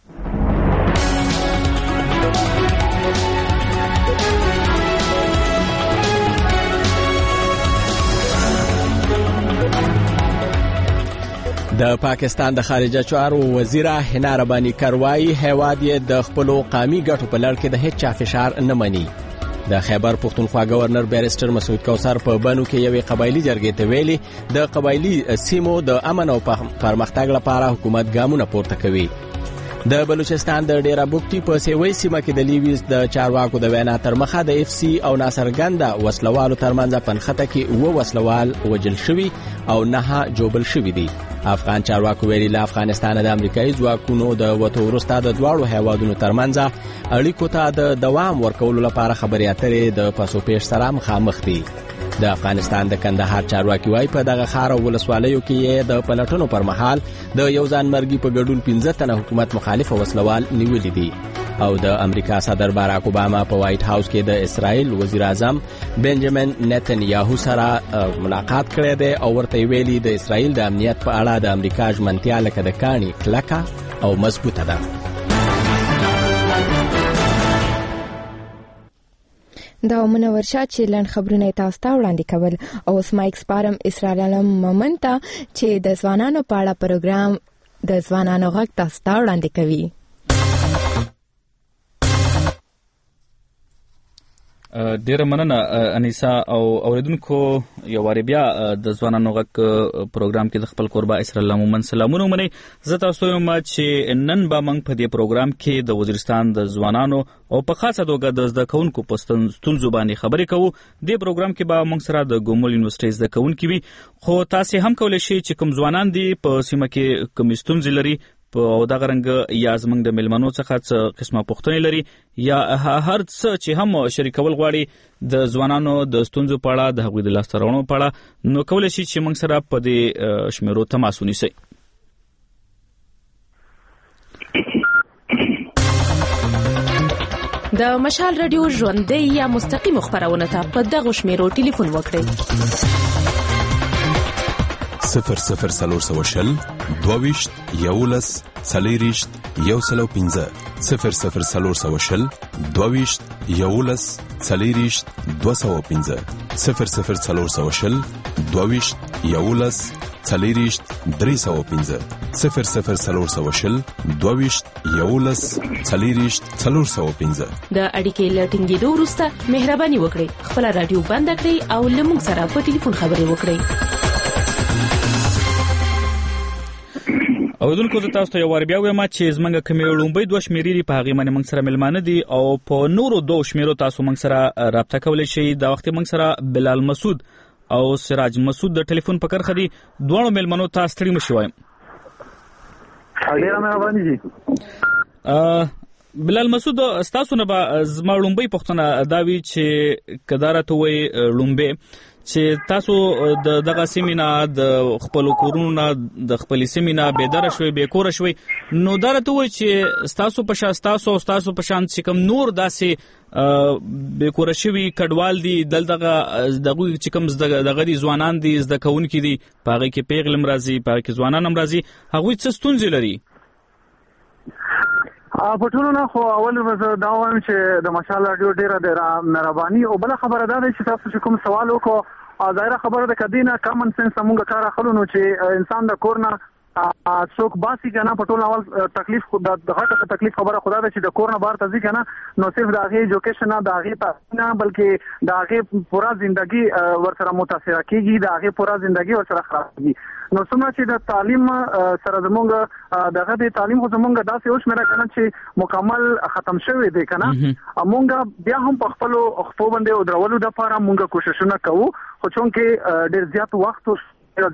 د پاکستان د خارجه چارو وزیره حنا ربانی کروایی هیواد یې د خپل قومي ګټو په لړ کې د هیڅ چا فشار نه مني. د خیبر پختونخوا گورنر بیرسټر مسعود کوثر په بنو کې یوې قبایلی جرګې ته ویلي د قبایلی سیمو د امن او پرمختګ لپاره حکومت ګامونه پورته کوي. د بلوچستان د ډیرا بوکټي په سیوي سیمه کې د لیویز د چارواکو د وینا تر مخه د اف سی او ناصرګنده وسلوالو ترمنځ پنخته کې و وسلوال وجل شوی او نه جوبل شوی دي. افغان چارواکو ویلي له افغانستان د امریکایي ځواکونو د وټو وروسته د دواړو هیوادونو ترمنځ اړیکو ته د دوام ورکولو لپاره خبرې اترې د پاسوپیش سره مخامخ دي. د افغانستان د کندهار چارواکي وایي په دغه ښار او ولسوالیو کې د پلټنو پر مهال د یو ځانمرګي په ګډون 15 تنه حکومت مخالف وسلوال نیولي دي. او د امریکا صدر باراک اوباما په وایټ هاوس کې د اسرائیل وزیر اعظم بنجامین نتنیاهو سره ملاقات کړی دی او ورته ویلي د اسرائیل د امنیت په اړه د امریکا ژمنتیا لکه د کاڼي کلکه او مضبوطه ده. دا منور شاه چې لنډ خبرونه تاسو ته وړاندې کول او اوس مایک سپارم اسرائیل علم مومن ته چې د ځوانانو په اړه پروګرام د ځوانانو غږ تاسو ته وړاندې کوي. ډیره مننه انیسا او اوریدونکو یو واری بیا د ځوانانو غږ پروګرام کې د خپل قربا اسرائیل مومن سلامونه منئ. زه تاسو یم چې نن به موږ په دې پروګرام کې د وزیرستان د ځوانانو او په خاصه توګه د زده کوونکو په ستونزو باندې خبرې کوو. دې پروګرام کې به موږ سره د ګومل یونیورسيټي زده کوونکي وي خو تاسو هم کولای شئ چې کوم ځوانان دي په سیمه کې کوم ستونزې لري په دغه رنګ یا زمونږ د ملمنو څخه څه قسمه پوښتنې لري یا هر څه چې هم شریکول غواړي د ځوانانو د ستونزو په اړه د هغوی د لاسته راوړنو په اړه نو کولای شي چې موږ سره په دې شمیرو تماس ونیسئ. د مشال رادیو ژوندۍ یا مستقیم خبرونه ته په دغه شمیرو ټلیفون وکړئ. 0040 22 11 40 115 0040 22 11 40 215 0040 22 11 40 315 0040 22 11 40 415 د اړیکې لټینګېدو وروسته مهرباني وکړئ خپل رادیو بند کړئ او له موږ سره په ټلیفون خبرې وکړئ. اوریدونکو زه تاسو ته یو وار بیا وایم چې زمونږ کومې لومبۍ دوه شمیرې دي په هغې باندې موږ سره مېلمانه دي او په نورو دوه شمیرو تاسو موږ سره رابطه کولی شئ. دا وخت موږ سره بلال مسعود او سراج مسعود د ټلیفون په کرښه دي. دواړو مېلمنو ته ستړي مه شئ وایم. ډېره مهرباني دي. بلال مسعود ستاسو نه به زما لومبۍ پوښتنه دا وي چې که دا راته ووایي لومبۍ چې تاسو د دغه سیمې نه د خپلو کورونو نه د خپلې سیمې نه بېداره شوئ بېکوره شوئ نو دا راته ووایي چې ستاسو په شان په شان چې کوم نور داسې بېکوره شوي کډوال دي دلته دغوی چې کوم دغه دي ځوانان دي زده کوونکي دي په هغې کې پیغلې هم راځي په هغې کې ځوانان هم راځي هغوی څه ستونزې لري؟ په ټولو نه خو اول زه دا وایم چې د مشال راډیو ډېره مهرباني او بله خبره دا ده چې تاسو چې کوم سوال وکړو ظاهره خبره ده که دې نه کامن سنس مونږ کار اخلو نو چې انسان د کور نه څوک باسي که نه په ټول اول تکلیف د غټه تکلیف خبره خدا ده چې د کور نه بهر ته ځي که نه نو صرف د هغې ایجوکیشن نه د هغې تعلیم نه بلکې د هغې پوره زندګي ورسره متاثره کېږي د هغې پوره زندګي ورسره خرابېږي. نو څومره چې د تعلیم سره زمونږ دغه د تعلیم خو زمونږ داسې وشمېره که نه چې مکمل ختم شوی دی که نه مونږ بیا هم په خپلو خپو باندې ودرولو دپاره مونږ کوششونه کوو خو چونکې ډېر زیات وخت ډېر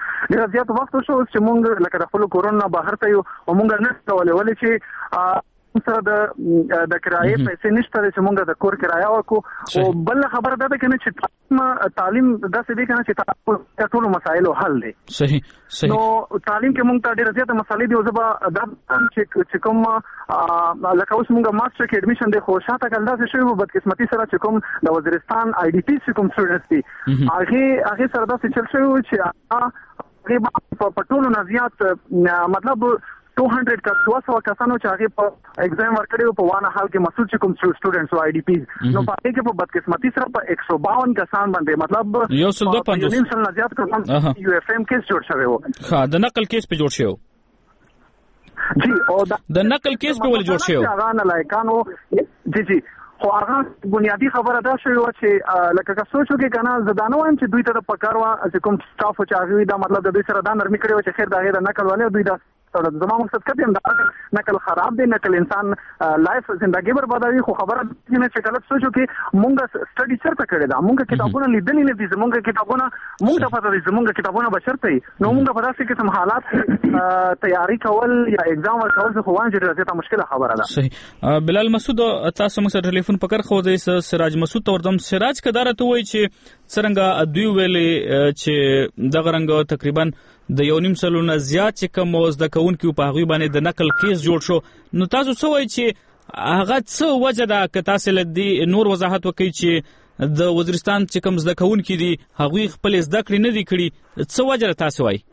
زیات وخت وشو چې مونږ لکه د خپلو کورونو نه بهر ته یو او مونږ نه کولی ولې چې سره د کرایې پیسې نشته چې موږ د کور کرایه ورکړو. او بل خبره ده کنه چې تعلیم داسې دی کنه چې ټول مسایلو حل دی. صحیح. نو تعلیم کې موږ ته ډېر زیات مسالې دي او زه دا چې کوم لکه اوس موږ ماستر کې اډمیشن دی خو شاته کله داسې شوی و بدقسمتي سره چې کوم د وزیرستان آی ډي پی چې کوم سټوډنټس دي هغه سره داسې چل شوی و چې هغه په ټولو نه زیات مطلب 200 کسانو چې هغه په ایگزام ورکړي په وانه حال کې مسعود چې کوم سټوډنټس او آی ډي پی نو په هغه کې په بدقسمتي سره په 152 کسان باندې مطلب یو سل 250 نه زیات کسان یو اف ام کیس جوړ شوی و. ها د نقل کیس په جوړ شوی جی او د نقل کیس په ول جوړ شوی هغه نه لایکانو جی خو هغه بنیادی خبره دا شوی و چې لکه که سوچو کې کنه زدانو وایم چې دوی ته د پکاروا چې کوم سټاف چې هغه دا مطلب د دوی سره دا نرمي کړی و چې خیر دا غیر نقل والے دوی دا زما مقصد کدی هم دا نقل خراب دی نقل انسان لایف زندگی بربادوي. خو خبره نه چې کله سوچو کې مونږ سټډي چرته کړی دا مونږ کتابونه لیدلې نه دي زمونږ کتابونه مونږ ته پته دي زمونږ کتابونه بشرته نو مونږ په داسې قسم حالات تیاری کول یا ایگزام ورکول خو وانه ډېره زیاته مشکله خبره ده. صحیح. بلال مسعود تاسو موږ سره ټلیفون پکړ خو د سراج مسعود توردم سراج کدارته وای چې څنګه دوی ویلې چې دغه رنګ تقریبا د یو نیم سلو نه زیات چې کوم زده کوونکي په هغه باندې د نقل کیس جوړ شو. نو تاسو څه وایي چې هغه څه وجه ده که تاسو لدی نور وضاحت وکړئ چې د وزیرستان چې کوم زده کوونکي دي هغه خپل زده کړې نه دي کړي څه وجه تاسو وایي؟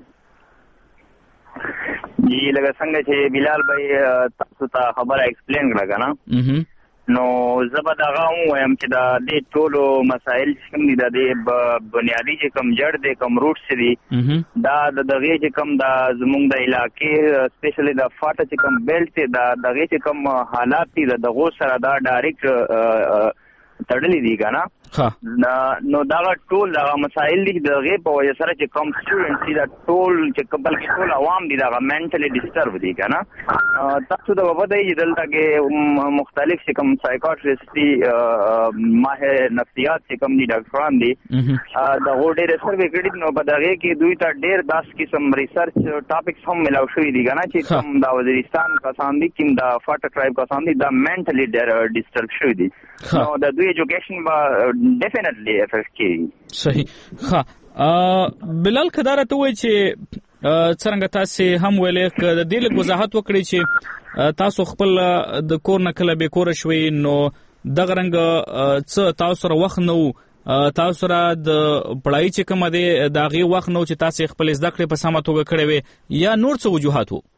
جی لکه څنګه چې بلال بھائی تاسو ته خبره ایکسپلین کړه کنه نو زبر دغه وایم چې دا د ټولو مسایل چې کوم دي د بنیادی چې کوم جړ دي کوم روټس دي دا دغه چې کوم د زمونږ د علاقې سپیشلی د فاټه چې کوم بیلټ دا دغه چې کوم حالات دي دغه سره دا ډایرکټ تړلې دي کنه نو دا ټول دا مسایل دي دغه په وجه سره چې کوم سټوډنټس دي دا ټول چې قبل کې ټول عوام دي دا منټلی ډیسټرب دي کنه تاسو دا وبدای چې دلته کې مختلف چې کوم سایکاټریست دي ماهر نفسیات چې کوم دي ډاکټران دي دا وړي سروې کړي نو په دغه کې دوی ته ډېر داس قسم ریسرچ ټاپکس هم ملاو شوی دي کنه چې کوم دا وزیرستان کسان دي کوم دا فاټه ټرایب کسان دي دا منټلی ډیسټرب شوی دي نو دا دوی ایجوکیشن با ډیفینیټلی افیکټ کوي. صحیح. ها بلال کدارته وای چې څنګه تاسو هم ویلې ک د دې له وضاحت وکړي چې تاسو خپل د کور نه کله به کور شوي نو دغه رنګ څه تاسو سره وخت نو تاسو را د پړای چې کوم دی دغه وخت نو چې تاسو خپل زده کړې په سمه توګه کړې وي یا نور څه وجوهات وو؟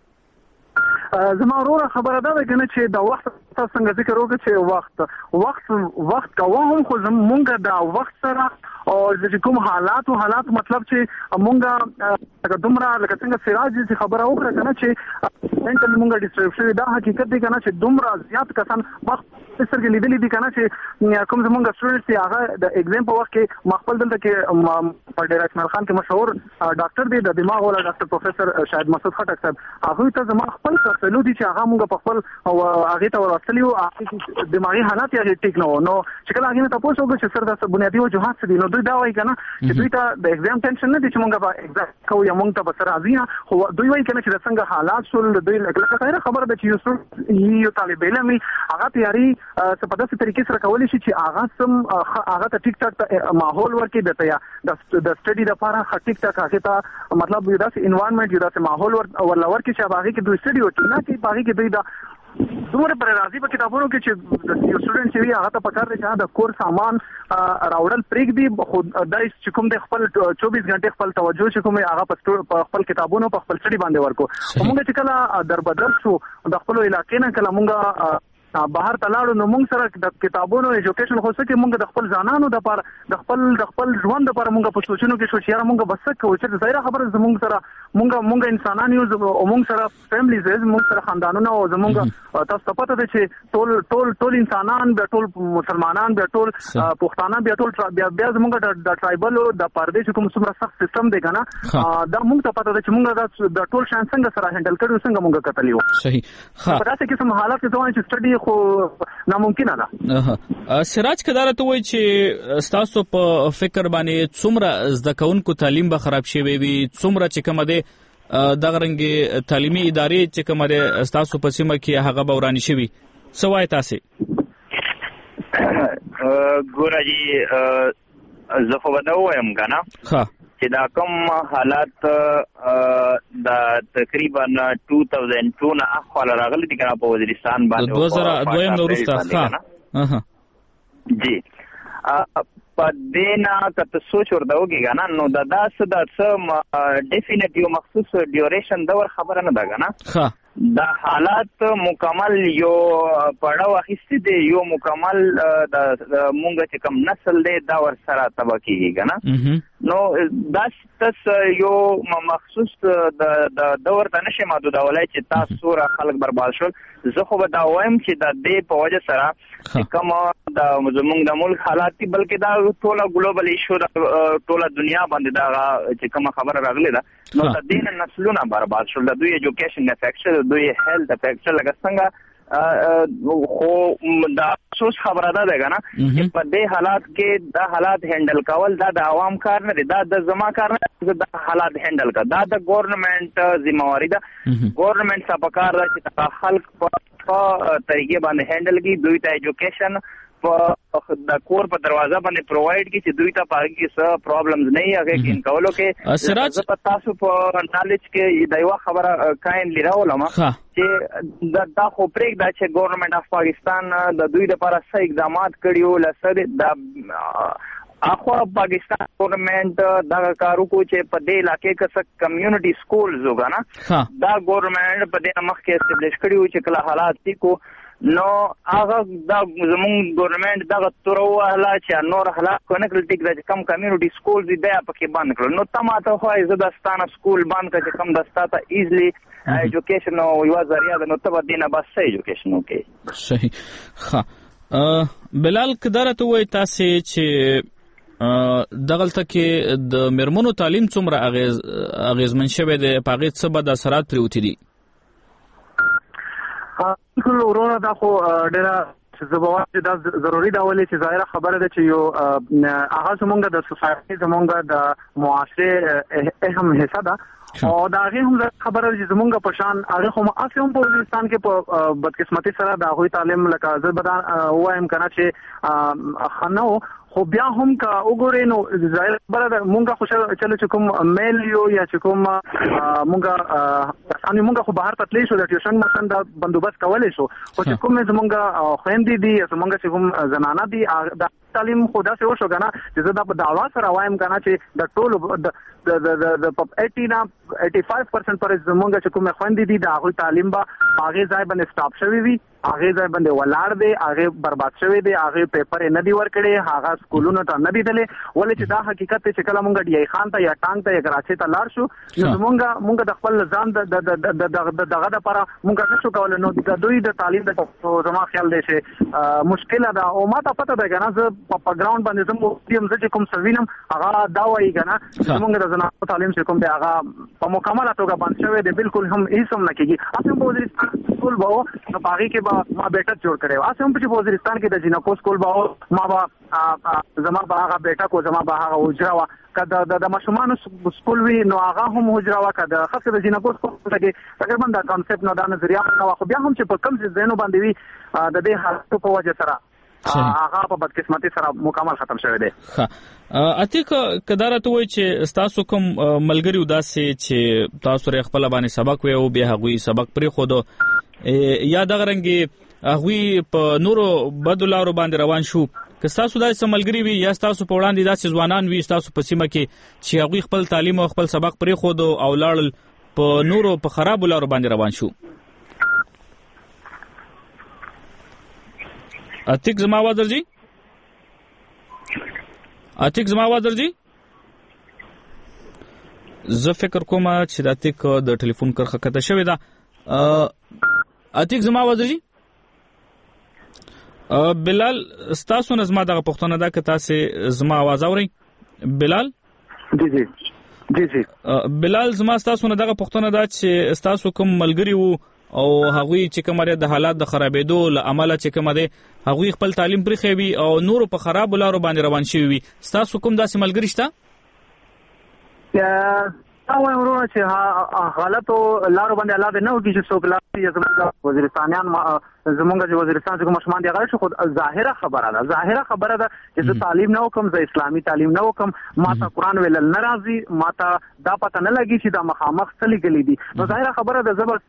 زما وروره خبره ده کنه چې دا وخت تاسو څنګه ذکر وکړئ چې وخت کوه هم خو مونږ دا وخت سره او چې کوم حالات مطلب چې مونږ دومره لکه څنګه سراج چې خبره وکړه کنه چې منټل مونږ ډیسټرب شوی دا حقیقت دی کنه چې دومره زیات کسان وخت سره لیدلې دي کنه چې کوم زمونږ سټوډنټس دي هغه د ایگزام په وخت کې مخبل دلته کې په ډیر اکمل خان کې مشهور ډاکټر دی د دماغ ولا ډاکټر پروفیسور شاهد مسعود خټک صاحب هغه ته زما خپل فیصلو دي چې هغه مونږ په خپل او هغه ته ورسلی او دماغي حالات یې ټیک نو چې کله هغه ته تاسو وګورئ چې سر د بنیادی وجوهات دي نو دوی دا وایي کنه چې دوی ته د ایگزام ټینشن نه دي چې مونږ په ایگزام کوو یا مونږ ته بسره راځي خو دوی وایي کنه چې څنګه حالات شول دوی لکه غیر خبره ده چې یو طالب علم هغه تیاری څه په داسې طریقې سره کولی شي چې هغه ته ټیک ټاک ماحول ورکړي د سټډي لپاره ټیک ټاک هغه ته مطلب یو داسې انوایرنمنت یو داسې ماحول ورلور کې چې هغه کې دوی سټډي وکړي نه چې هغه کې دوی دا دومره پر راضي په کتابونو کې چې یو سټوډنټ چې هغه ته پکار دی چې د کور سامان راوړل پریک دی خو دای چې کوم د خپل 24 غنټه خپل توجه چې کوم هغه په خپل کتابونو په خپل سټډي باندې ورکو موږ چې کله دربدر شو د خپل علاقې نه کله موږ بهر تلاړو نو موږ سره د کتابونو ایجوکیشن خو څه کې موږ د خپل ځانانو د پر د خپل ژوند لپاره موږ په سوچونو کې شو چې موږ بس کوو چې ظاهره خبره زموږ سره موږ انسانان یو موږ سره فیملیز موږ سره خاندانونه او زموږ تاسو پته ده چې ټول انسانان به ټول مسلمانان به ټول پښتانه به ټول بیا زموږ د ټرایبل د پردیش کوم څومره سخت سیستم دی کنه دا موږ ته پته ده چې موږ د ټول شان څنګه سره هندل کړو څنګه موږ کتلیو. صحیح. ها په داسې قسم حالات کې ځوان چې سټډي خو ناممکنه ده. سراج کدارته وای چې تاسو په فکر باندې څومره زده کوونکو تعلیم به خراب شي وي څومره چې کوم ده دغه رنګ تعلیمي ادارې چې کومه ده تاسو په سیمه کې هغه به ورانی شوي څه وایي تاسو؟ ګوره جی زه خو به دا ووایم که نه چې دا کوم حالات د تقریبا 2002 نه اخواله راغلي دي که نه په وزیرستان باندې 2002 نه وروسته جی په دې نه که ته سوچ ورته وکړې که نه نو دا څه ډیفینټ یو مخصوص ډیوریشن دور خبره نه ده که نه دا حالات مکمل یو پړاو اخیستي دی یو مکمل د مونږ چې کوم نسل دی دا ورسره تباه کېږي که نه نو داس یو مخصوص د دور ته نشي محدودولی چې تاسو څومره خلک برباد شول. زه خو به دا وایم چې د دې په وجه سره چې کوم زموږ د ملک حالات دي بلکې دا ټوله ګلوبل ایشو ټوله دنیا باندې دا چې کومه خبره راغلې ده نو د دې نه نسلونه برباد شول د دوی ایجوکیشن افیکټ شو د دوی هیلث افیکټ شو لکه څنګه خو دا افسوس خبره ده که نه چې په دې حالات کې دا حالات هینډل کول دا د عوام کار نه دی دا د زما کار نه دی دا حالات هینډل کړه دا د ګورنمنټ ذمہواری ده ګورنمنټ څه پکار ده چې خلک په طریقې باندې هینډل کړي دوی ته ایجوکیشن په د کور په دروازه باندې پرووایډ کی چې دوی ته پاره کې څه پرابلمز نه هغه کې ان کولو کې سراج په تاسو په نالج کې دا یو خبره کاینلی راولم چې دا خو پرېږ دا چې ګورنمنټ اف پاکستان د دوی لپاره څه اقدامات کړیو لسره د اخوا پاکستان ګورنمنټ دا کارو کو چې په دې علاقې کې څه کمیونټي سکولز وګانا دا ګورنمنټ په دې مخ کې اسټابلیش کړیو چې کله حالات دي کو نو هغه دا زموږ ګورنمنټ دغه تور وهله چې نور حالات کو نه کړل ټیک دا چې کم کمیونټي سکول دي دا پکې بند کړل نو تماته خو زه د ستانه سکول بند کړ چې کم د ستاته ایزلی ایجوکیشن او یو ذریعہ د نو ته دینه بس ایجوکیشن وکي صحیح. ښه بلال کدارته وای تاسو چې دغلته کې د مرمنو تعلیم څومره اغیزمن شوی دی په هغې څه بد اثرات پرې وتي دي؟ بالکل ورونه دا خو ډېره چې زه به وایم چې دا ضروري ده ولې چې ظاهره خبره ده چې یو هغه زمونږ د سوسایټي زمونږ د معاشرې اهم حصه ده او دا هغې هم خبره ده چې زمونږ په شان هغې خو هسې هم په وزیرستان کې په بدقسمتي سره د هغوی تعلیم لکه زه به دا ووایم که نه چې ښه نه و خو بیا هم که وګورئ نو ظاهر خبره ده مونږ خو چلو چې کوم میل یو یا چې کوم مونږ خو بهر ته تللی شو د ټیوشن مثلا دا بندوبست کولی شو خو چې کوم زمونږ خویندې دي یا زمونږ چې کوم زنانه دي دا تعلیم خو داسې وشو که نه چې زه دا په دعوا سره وایم که نه چې د ټولو د 80 نه 85% پر زمونږ چې کوم خویندې دي د هغوی تعلیم به هغې ځای باندې سټاپ شوی وي هغې ځای باندې ولاړ دی هغې برباد شوی دی هغې پیپر یې نه دي ورکړی هغه سکولونو ته نه دي تللی ولې چې دا حقیقت دی چې کله مونږ ډی ای خان ته یا ټانګ ته یا کراچۍ ته لاړ شو نو مونږ د خپل ځان دغه دپاره مونږ نه شو کولی نو د دوی د تعلیم زما خیال دی چې مشکله ده او ما ته پته ده که نه زه په ګراونډ باندې زه چې کوم څه وینم هغه دا وایي که نه زمونږ د زنانو تعلیم چې کوم دی هغه په مکمله توګه بند شوی دی بالکل هم هېڅ هم نه کېږي هسې هم په وزیرستان سکول به و نو په هغې کې به ما بیټک جوړ کړی و هسې هم چې په وزیرستان کې د جینکو سکول به و ما به زما به هغه بیټک و زما به هغه حجره وه که د ماشومانو سکول وي نو هغه هم حجره وه که د خاص د جینکو سکول کې تقریبا دا کانسپټ نه دا نظریه نه وه خو بیا هم چې په کوم ځایونو باندې وي د دې حالاتو په وجه سره هغه په بدقسمتي سره مکمل ختم شوی دی. اتیک کدارت وای چې تاسو کوم ملګری وداسې چې تاسو ری خپل باندې سبق وي او بیا هغوی سبق پرې خود یا دغه رنګي هغوی په نورو بدو لارو باندې روان شو که تاسو داسې ملګری وي یا تاسو په وړاندې داسې ځوانان وي تاسو په سیمه کې چې هغوی خپل تعلیم او خپل سبق پرې خود او لاړل په نورو په خرابو لارو باندې روان شو اتیک زما आवाज درځي اتیک زما आवाज درځي زه فکر کوم چې د اتیک د ټلیفون کرخه کته شوې ده اتیک زما आवाज درځي بلال ستاسو نظم دغه پښتنه ده که تاسو زما आवाज اورئ بلال جی جی جی جی بلال زما ستاسو نه دغه پښتنه ده چې ستاسو کوم ملګری وو او هغوی چې کومه د حالات د خرابېدو له امله چې کومه ده هغوی خپل تعلیم پرې خوي او نور په خراب لارو باندې روان شي وي تاسو کوم داسې ملګری شته وایم ورونه چې غلطو لارو باندې الله دې نه وکړي چې څوک لارې زموږ وزیرستانیان زموږ چې وزیرستان چې ماشومان دي غلط شو. خو ظاهره خبره ده چې زه تعلیم نه وکم، زه اسلامي تعلیم نه وکم، ما ته قرآن ویل نه راځي، ما ته دا پته نه لګي چې دا مخامخ څه لیکلي دي. نو ظاهره خبره ده زبا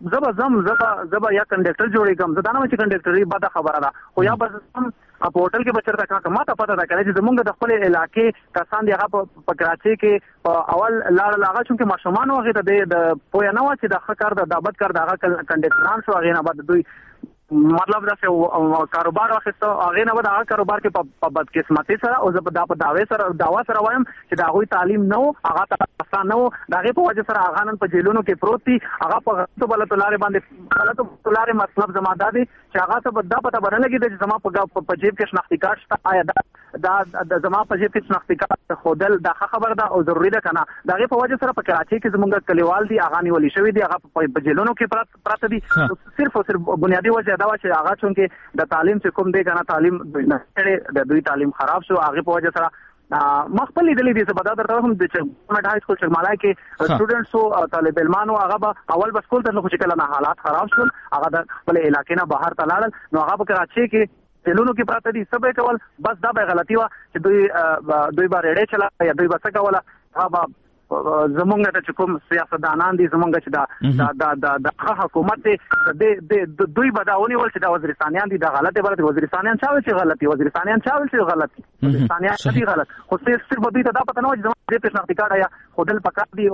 یا کنډکټر جوړېږم. زه دا نه چې کنډکټري بده خبره ده، خو یا به په هوټل کې بچر تا ما ته پته ده کله چې زمونږ د خپل علاقې کسان دی هغه په کراچۍ کې په اول لاړ لاغه چې ماشومان وغه ته د پویا نه و چې د خکار د بد کار دغه کنډکټران شو هغه نه بعد دوی مطلب دا چې کاروبار واخیستو هغه نه بعد هغه کاروبار کې په بد قسمتي سره او زه په داوا سره وایم چې دا غوي تعلیم نه و، هغه ته آسان نه و، دغه په وجه سره هغه نن په جیلونو کې پروت دي، هغه په غلطو بلتولارې باندې غلطو لارې مطلب زما دا دی چې هغه ته دا پته باندې لګي چې زما په جیب کې شناختی کارت شته، آیا دا زما په جیب کې شناختی کارت خودل دا خبره ده او ضروری ده کنه. دغه په وجه سره په کراچۍ کې زمونږ کلیوال دي هغه نیولې شوی دي، هغه په جیلونو کې پراته دي. صرف او صرف بنیادی وجه دا و چې هغه چونکه د تعلیم چې کوم دی کنه تعلیم د دوی تعلیم خراب شو، هغه په وجه سره مخبل لیدلې دي. زه به دا درته هم د ګورنمنت های سکول چرمالای کې سټوډنټس او طالب علمانو هغه به اول به سکول ته نو چې کله نه حالات خراب شول هغه د خپل علاقې نه بهر ته لاړل، نو هغه په کراچۍ کې تلونو کې پراته دي سبې کول. بس دا به غلطي و چې دوی به ریډې چلا یا دوی به څه کوله، هغه زمونږ ته چې کوم سیاستدانان دي زمونږ چې د حکومت د دوی بداونی ول چې د وزیرستانیان دي د غلطه بلد وزیرستانیان چاول چې غلطي وزیرستانیان چاول چې غلطي وزیرستانیان دي غلط، خو صرف دوی ته دا پته نه و چې زموږ د شناختی کارت یا خودل پکار دي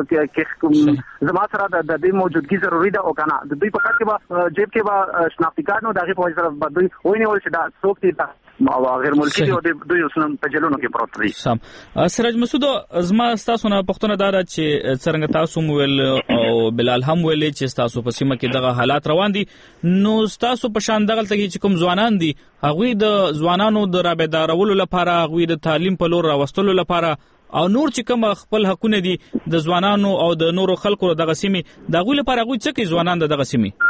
کې زما سره د دې موجودګي ضروری ده او کنه د دوی په کار کې به جیب کې به شناختی کارت نو دغه په وجه سره دوی ویني ول چې دا څوک دي او غیر ملکی دی او دوی اوسنم په جلونو کې پروت دي. سم سراج مسعود زما تاسو نه پښتنه دار چې څنګه تاسو مول او بلال هم ویل چې تاسو په سیمه کې دغه حالات روان دي، نو تاسو په شان دغه تلګي چې کوم ځوانان دي هغه د ځوانانو د رابطارولو لپاره هغه د تعلیم په لور راوستلو لپاره او نور چې کوم خپل حقونه دي د ځوانانو او د نورو خلکو دغه سیمه دغه لپاره هغه څه کوي ځوانان دغه سیمه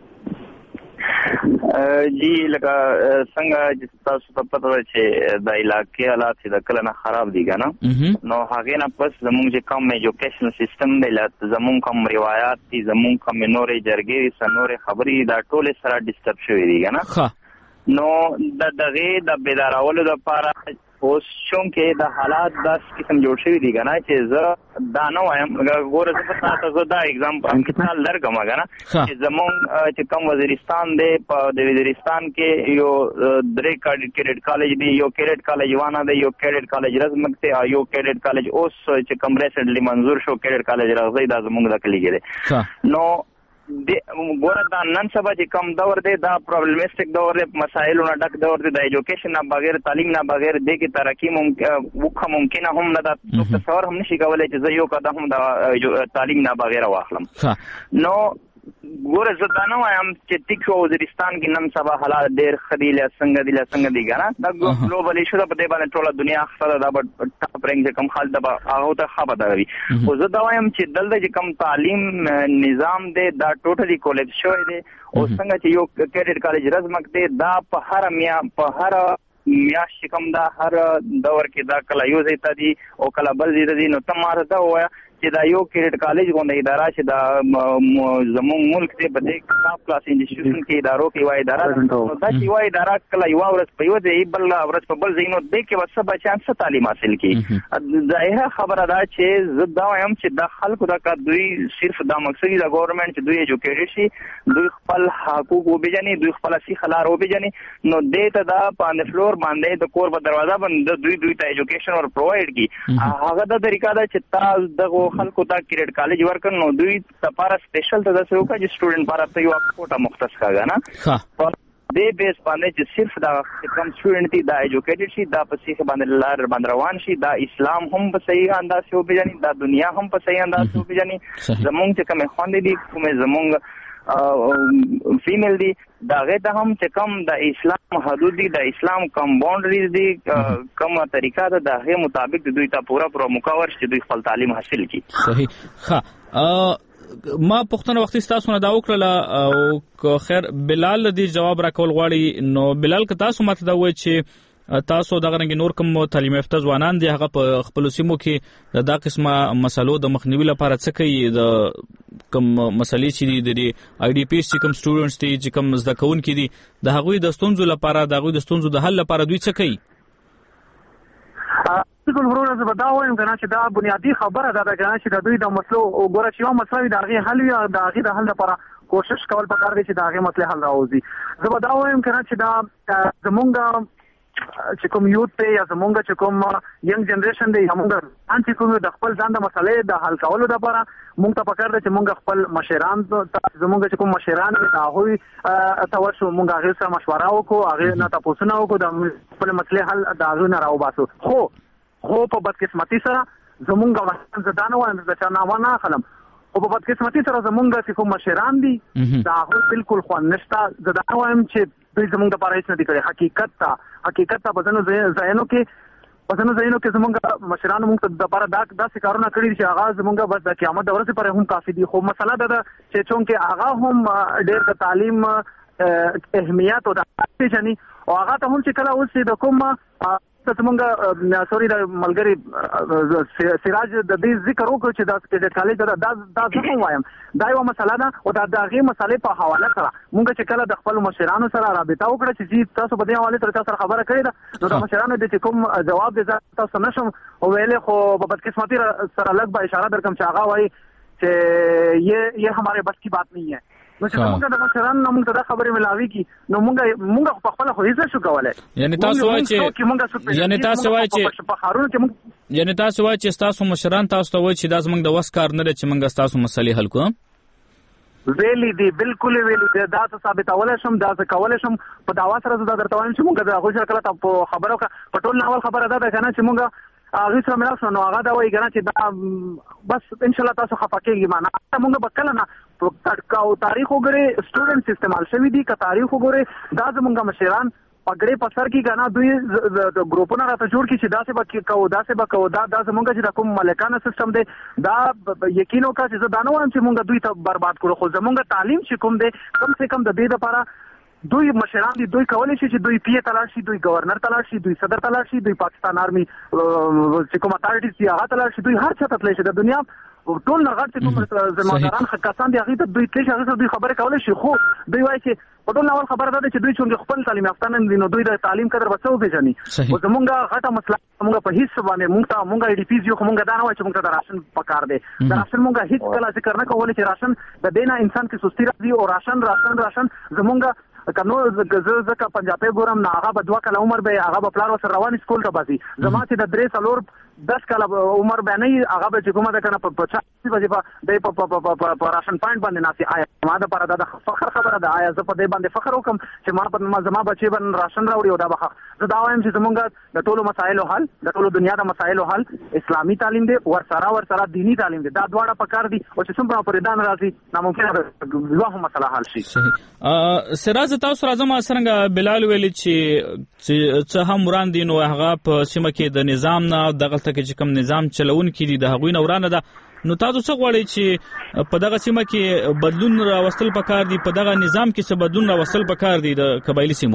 جی لکه څنګه چې تاسو ته پته ده چې د علاقې حالات د کله نه خراب دي کنه، نو هغه نه پس زموږ چې کوم ایجوکیشن سیستم دی زموږ کوم روایت دي زموږ کوم نورې جرګې سنورې خبرې دا ټول سره ډیسټرب شوی دي کنه. نو د دغه د بیدارولو لپاره اوس چونکه د حالات داس قسم جوړ شوی دي کنه چې زه دا نه وایم ګوره زه په تاسو دا اگزامپل مثال درکم کنه چې زمونږ چې کوم وزیرستان دی په د وزیرستان کې یو درې کیډټ کالج دی، یو کیډټ کالج وانه دی، یو کیډټ کالج رزمک دی او یو کیډټ کالج اوس چې کوم ریسنټلی منظور شو کیډټ کالج راغی دا زمونږ د کلیګ دی. نو ګوره دا نن سبا چې کم دور دی دا پرابلمستیک دور دی، مسایلو نه ډک دور دی، د ایجوکیشن نه بغیر تعلیم نه بغیر د کې ترقی ممکنه هم نه ده، تصور هم نشي کولای چې زه یو قدم هم د تعلیم نه بغیر واخلم. نو ګوره زه دا نه وایم چې ټیک شو وزیرستان کې نن سبا حالات ډېر خدي څنګه دي کنه دا ګلوبل ایشو ده په دې باندې ټوله دنیا خپل دا ټاپ رینګ چې کم حال ده هغه ته خبره وي. خو زه دا وایم چې دلته چې کم تعلیم نظام دی دا ټوټلی کولیپس شوی دی او څنګه چې یو کیډټ کالج رزمک دی دا په هر میاشت کوم دا هر دور کې دا کله یو ځای ته دي او کله بل ځای ته دي، نو ته ماته دا وایا چې دا یو کیډټ کالج غونډه اداره چې دا زموږ ملک ته په دې ټاپ کلاس انسټیټیوشن کې ادارو کې وای اداره نو دا چې وای اداره کله یو ورځ په یو ځای بل ورځ په بل ځای نو دې کې وسه بچان څه تعلیم حاصل کی. ظاهره خبره ده چې زه دا وایم چې د خلکو دا کا دوی صرف دا مقصد د ګورنمنت چې دوی ایجوکیټډ شي، دوی خپل حقوق وبېژني، دوی خپل سیخ لار وبېژني، نو دې ته دا باندې فلور باندې د کور په دروازه باندې دوی ته ایجوکیشن ور پرووایډ کی. هغه د طریقه ده چې تاسو دغه خلکو ته کیډټ کالج ورکړ نو دوی لپاره سپیشل ته داسې وکړي چې سټوډنټ لپاره ته یو کوټه مختص کاږي نه دې بیس باندې چې صرف دا کم سټوډنټ دی دا ایجوکیټډ شي، دا په سیخ باندې لار باندې روان شي، دا اسلام هم په صحیح انداز کې وپیژني، دا دنیا هم په صحیح انداز کې وپیژني. زمونږ چې کومه خوندې دي کومه زمونږ فیمیل دی دا غته هم چې کم د اسلام حدود دي، د اسلام کم باونډریز دي، کومه طریقه ده د هغه مطابق دوی ته پورا مکور شي دوی خپل تعلیم حاصل کړي. صحیح. ما پښتنه وختي تاسو نه دا وکړه او خیر بلال دې جواب راکول غواړي، نو بلال که تاسو ماته دا وایي چې تاسو دغه رنګ نور کوم تعلیم یافته ځوانان دي هغه په خپل سیمو کې دا قسمه مسلو د مخنیوي لپاره څه کوي د کوم مسلې چې د آی ډي پی چې کوم سټوډنټس دي چې کوم زده کوونکي دي د هغوی د ستونزو لپاره د هغوی د ستونزو د حل لپاره دوی څه کوي؟ ټول ورونه زه به دا وایم کنه چې دا بنیادی خبره ده کنه چې د دوی د مسلو وګوره چې یو مسله د هغې حل وي د هغې د حل لپاره کوشش کول پکار دی چې د هغې مسلې حل راوځي. زه به دا وایم کنه چې دا زمونږ چې کوم یوت دی یا زمونږ چې کوم ینګ جنریشن دی یا موږ چې کوم د خپل ځان د مسلې د حل کولو لپاره موږ ته پکار دی چې موږ خپل مشران زمونږ چې کوم مشران دي هغوی ته ورشو موږ هغې سره مشوره وکړو هغې نه تپوسونه وکړو د خپل مسلې حل د هغې نه راوباسو. خو په بدقسمتي سره زمونږ زه دا نه وایم چې چا نه ونه اخلم خو په بدقسمتي سره زمونږ چې کوم مشران دي د هغوی بالکل خوند نشته. زه دا نه وایم چې دوی زمونږ دپاره هېڅ نه دي کړی. حقیقت ته په ځینو ځایونو کې زمونږ مشرانو موږ ته دپاره داسې کارونه کړي دي چې هغه زمونږ بس د قیامت د ورځې پورې هم کافي دي. خو مسله دا ده چې چونکې هغه هم ډېر د تعلیم اهمیت او د پېژني او هغه ته هم چې کله اوس د کوم زمونږ سوري د ملګري سراج د دې ذکر وکړو چې دا کالج دا زه هم وایم دا یوه مسله ده او د هغې مسلې په حواله سره موږ چې کله د خپلو مشرانو سره رابطه وکړه چې تاسو په دې حوالې سره چا سره خبره کړې ده نو د مشرانو د چې کوم جواب دی زه تاسو نشم ویلی خو په بدقسمتي سره لږ به اشاره درکړم چې هغه وایي چې یہ ہمارے بس کی بات نہیں ہے. نو چې موږ د مشرانو نه موږ ته دا خبرې ملاوي کی نو موږ په خپله خو هیڅ شو کولی. یعنې تاسو وایئ چې ستاسو مشران تاسو ته وایي چې دا زموږ د وس کار نه دی چې موږ ستاسو مسلې حل کړو؟ ویلي دي بالکل ویلي دي دا څه ثابتولی شم دا څه کولی شم په دعوا سره زه دا درته وایم چې موږ د هغوی سره کله په خبره وکړه په ټول اول خبره دا ده که نه چې موږ هغوی سره ملاو شو نو هغه دا وایي که نه چې دا بس انشاءالله تاسو خفه کېږي معنا موږ به کله نه تاریخ وګورئ سټوډنټس استعمال شوي دي که تاریخ وګورئ دا زموږ مشران پګړې په سر کې که نه دوی ګروپونه راته جوړ کړي چې داسې به کوو دا زموږ چې د کوم ملکانه سیسټم دی دا یقین وکړه چې زه دا نه وایم چې موږ دوی ته برباد کړو خو زموږ تعلیم چې کوم دی کم سے کم د دې دپاره دوی مشران دي دوی کولی شي چې دوی پی ته لاړ شي دوی گورنر ته لاړ شي دوی صدر ته لاړ شي دوی پاکستان آرمي چې کوم اتارټیز دي هغه ته لاړ شي دوی هر چا ته تللی شي د دنیا ټول نه غټ چې کوم ذمهداران کسان دي هغې ته دوی تللی شي هغې سره دوی خبرې کولی شي خو دوی وایي چې په ټول اول خبره دا ده چې دوی چونکې خپل تعلیم یافته نه دي نو دوی د تعلیم قدر به څه وپېژني. خو زمونږ غټه مسله مونږ په هېڅ باندې مونږ آی ډي پیز یو خو مونږ دا نه وایو چې مونږ ته د راشن پکار دی. د راشن مونږ هېڅ کله ذکر نه کولی چې راشن د دې نه انسان کې سستي راځي او راشن زمونږ کنو زکه پنجابي ګورم نه هغه به 2 کاله عمر به هغه به پلار وسره روان سکول ته باسي زما چې د 3-10 کاله عمر به نه هغه به چې کومه ده کنه په 50 بجې په راشن پوینټ باندې ناسي آیا ما د پر د فخر خبره ده آیا زه په دې باندې فخر وکم چې ما زما بچي باندې راشن راوړي او دا به زه دا وایم چې زمونږ د ټولو مسایلو حل د ټولو دنیا د مسایلو حل اسلامي تعلیم دی ورسره دینی تعلیم دی دا دواړه پکار دي او چې څومره پرې دان راځي ناممکن ده یوه مسله حل شي. سراج تاسو راځم څنګه بلال ویلي چې څه هم وړاندې نو هغه په سیمه کې د نظام نه دغلته کې چې کوم نظام چلونکي دي د هغوی نه ورانه ده نو تاسو څه غواړئ چې په دغه سیمه کې بدلون راوستل پکار دي په دغه نظام کې څه بدلون راوستل پکار دي د قبایلي سیمو؟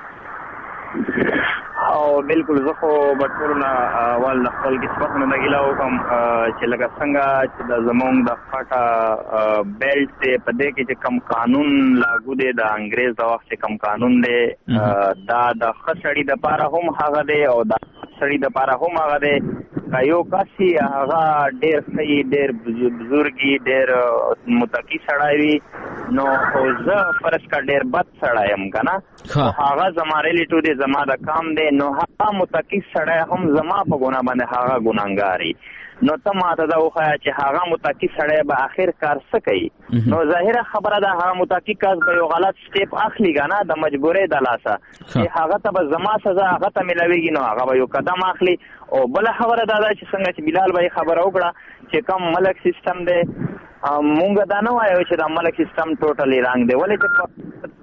او بالکل زه خو به ټولو نه اول د خپل قسمت نه ګیله وکړم چې لکه څنګه چې د زمونږ د خټه بیلټ دی په دې کې چې کم قانون لاګو دی د انګریز د وخت چې کم قانون دی دا د ښه سړي دپاره هم هغه دی او د سړي دپاره هم هغه دی که یو کس هغه ډېر ښه ډېر بزرګي ډېر متقي سړی وي نو خو زه فرض کا ډېر بد سړی یم که نه هغه زما ریلیټیو دی زما د کام دی نو هغه متقي سړی هم زما په ګناه باندې هغه ګناهګار نو ته ماته دا وښایه چې هغه متقي سړی به آخر کار څه کوي نو ظاهره خبره ده هغه متقي کس به یو غلط سټیپ اخلي که نه د مجبورۍ د لاسه چې هغه ته به زما سزا هغه ته میلاویږي نو هغه به یو قدم اخلي او بله خبره دا ده چې څنګه چې بلال به یې خبره وکړه چې کم ملک سیستم دی مونږ دا نه وایو چې دا ملک سیستم ټوټلی رانګ دی ولې چې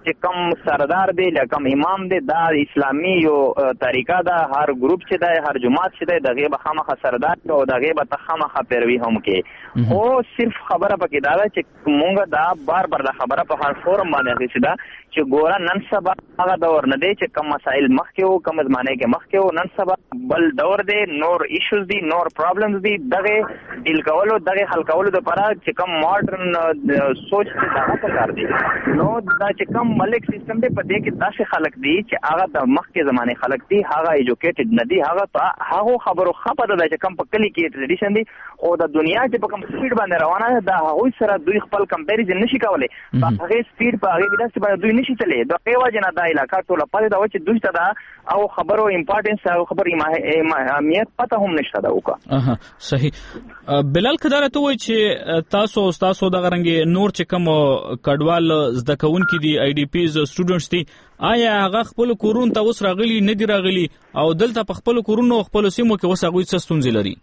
چې کم سردار دی یا کم امام دی دا اسلامي یو طریقه ده. هر ګروپ چې دی هر جماعت چې دی دغه به خامخا سردار او دغه به خامخا پیروي هم کې. خو صرف خبره پکې دا ده چې مونږ دا بار بار دا خبره په هر فورم باندې اخیستې ده چې ګوره نن سبا هغه دور نه دی چې کم مسائل مخکې وو کم زمانه کې مخکې وو. نن سبا بل دور دی، نور ایشوز دی، نور پرابلمز دی. دغه ډیل کولو دغه حل کولو لپاره چې کم ماډرن سوچ دی دا پکار دی. نو دا چې کم ملک سیستم دی په دې کې داسې خلک دي چې هغه د مخکې زمانه خلک دي، هغه ایجوکیټډ نه دي، هغه خبرو خپه ده چې کم په کلی کې ټریډیشن دي او د دنیا چې په کم سپیډ باندې روانه ده دا هغوی سره دوی خپل کمپیریزن نشي کولی. په هغې سپیډ په هغې داسې باندې دوی نشي تللی. د هغې وجې نه دا علاقه ټوله پاتې ده چې دوی ته دا او خبرو امپارټنس او خبرو اهمیت پته هم نشته ده وکړه. صحیح. بلال کداره ته وایي چې تاسو او ستاسو دغه رنګې نور چې کوم کډوال زده کوونکي دي آی ډي پیز سټوډنټس دي آیا هغه خپل کورونو ته اوس راغلي نه دي راغلي او دلته په خپل کورونو او خپل سیمو کې اوس هغوی څه ستونزې لري؟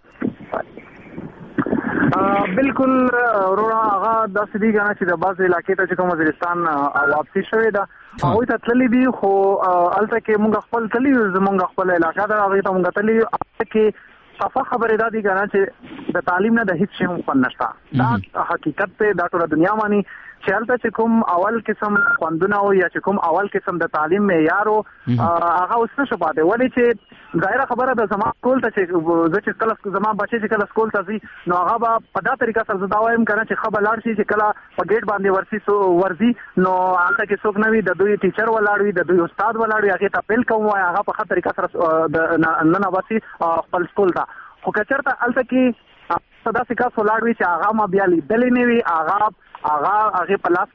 بالکل وروره هغه داسې دي کنه چې د بعض علاقې ته چې کوم وزیرستان واپسی شوې ده هغوی ته تللي دي خو هلته کې مونږ خپل تللي یو زمونږ خپل علاقه ده هغې ته مونږ تللي یو هلته کې صفه خبرې دا دي کنه چې د تعلیم نه د هیڅ شي هم خوند نشته. دا حقیقت دی دا ټوله دنیا مانی چې هلته چې کوم اول قسم خوندونه او یا چې کوم اول قسم د تعلیم معیار هغه اوس نشو پاتې. ولې چې ظاهره خبره ده زما سکول ته چې زه چې کله زما بچی چې کله سکول ته ځي نو هغه به په دا طریقه سره زه دا وایم کنه چې ښه به لاړ شي چې کله په ګیټ باندې ورځي نو هلته کې څوک نه وي د دوی ټیچر ولاړ وي د دوی استاد ولاړ وي هغې ته اپیل کوم وایي هغه په ښه طریقه سره ننوځي خپل سکول ته. خو که چېرته هلته کې داسې کس ولاړ وي چې هغه ما بیا لیدلی نه وي هغه په لاس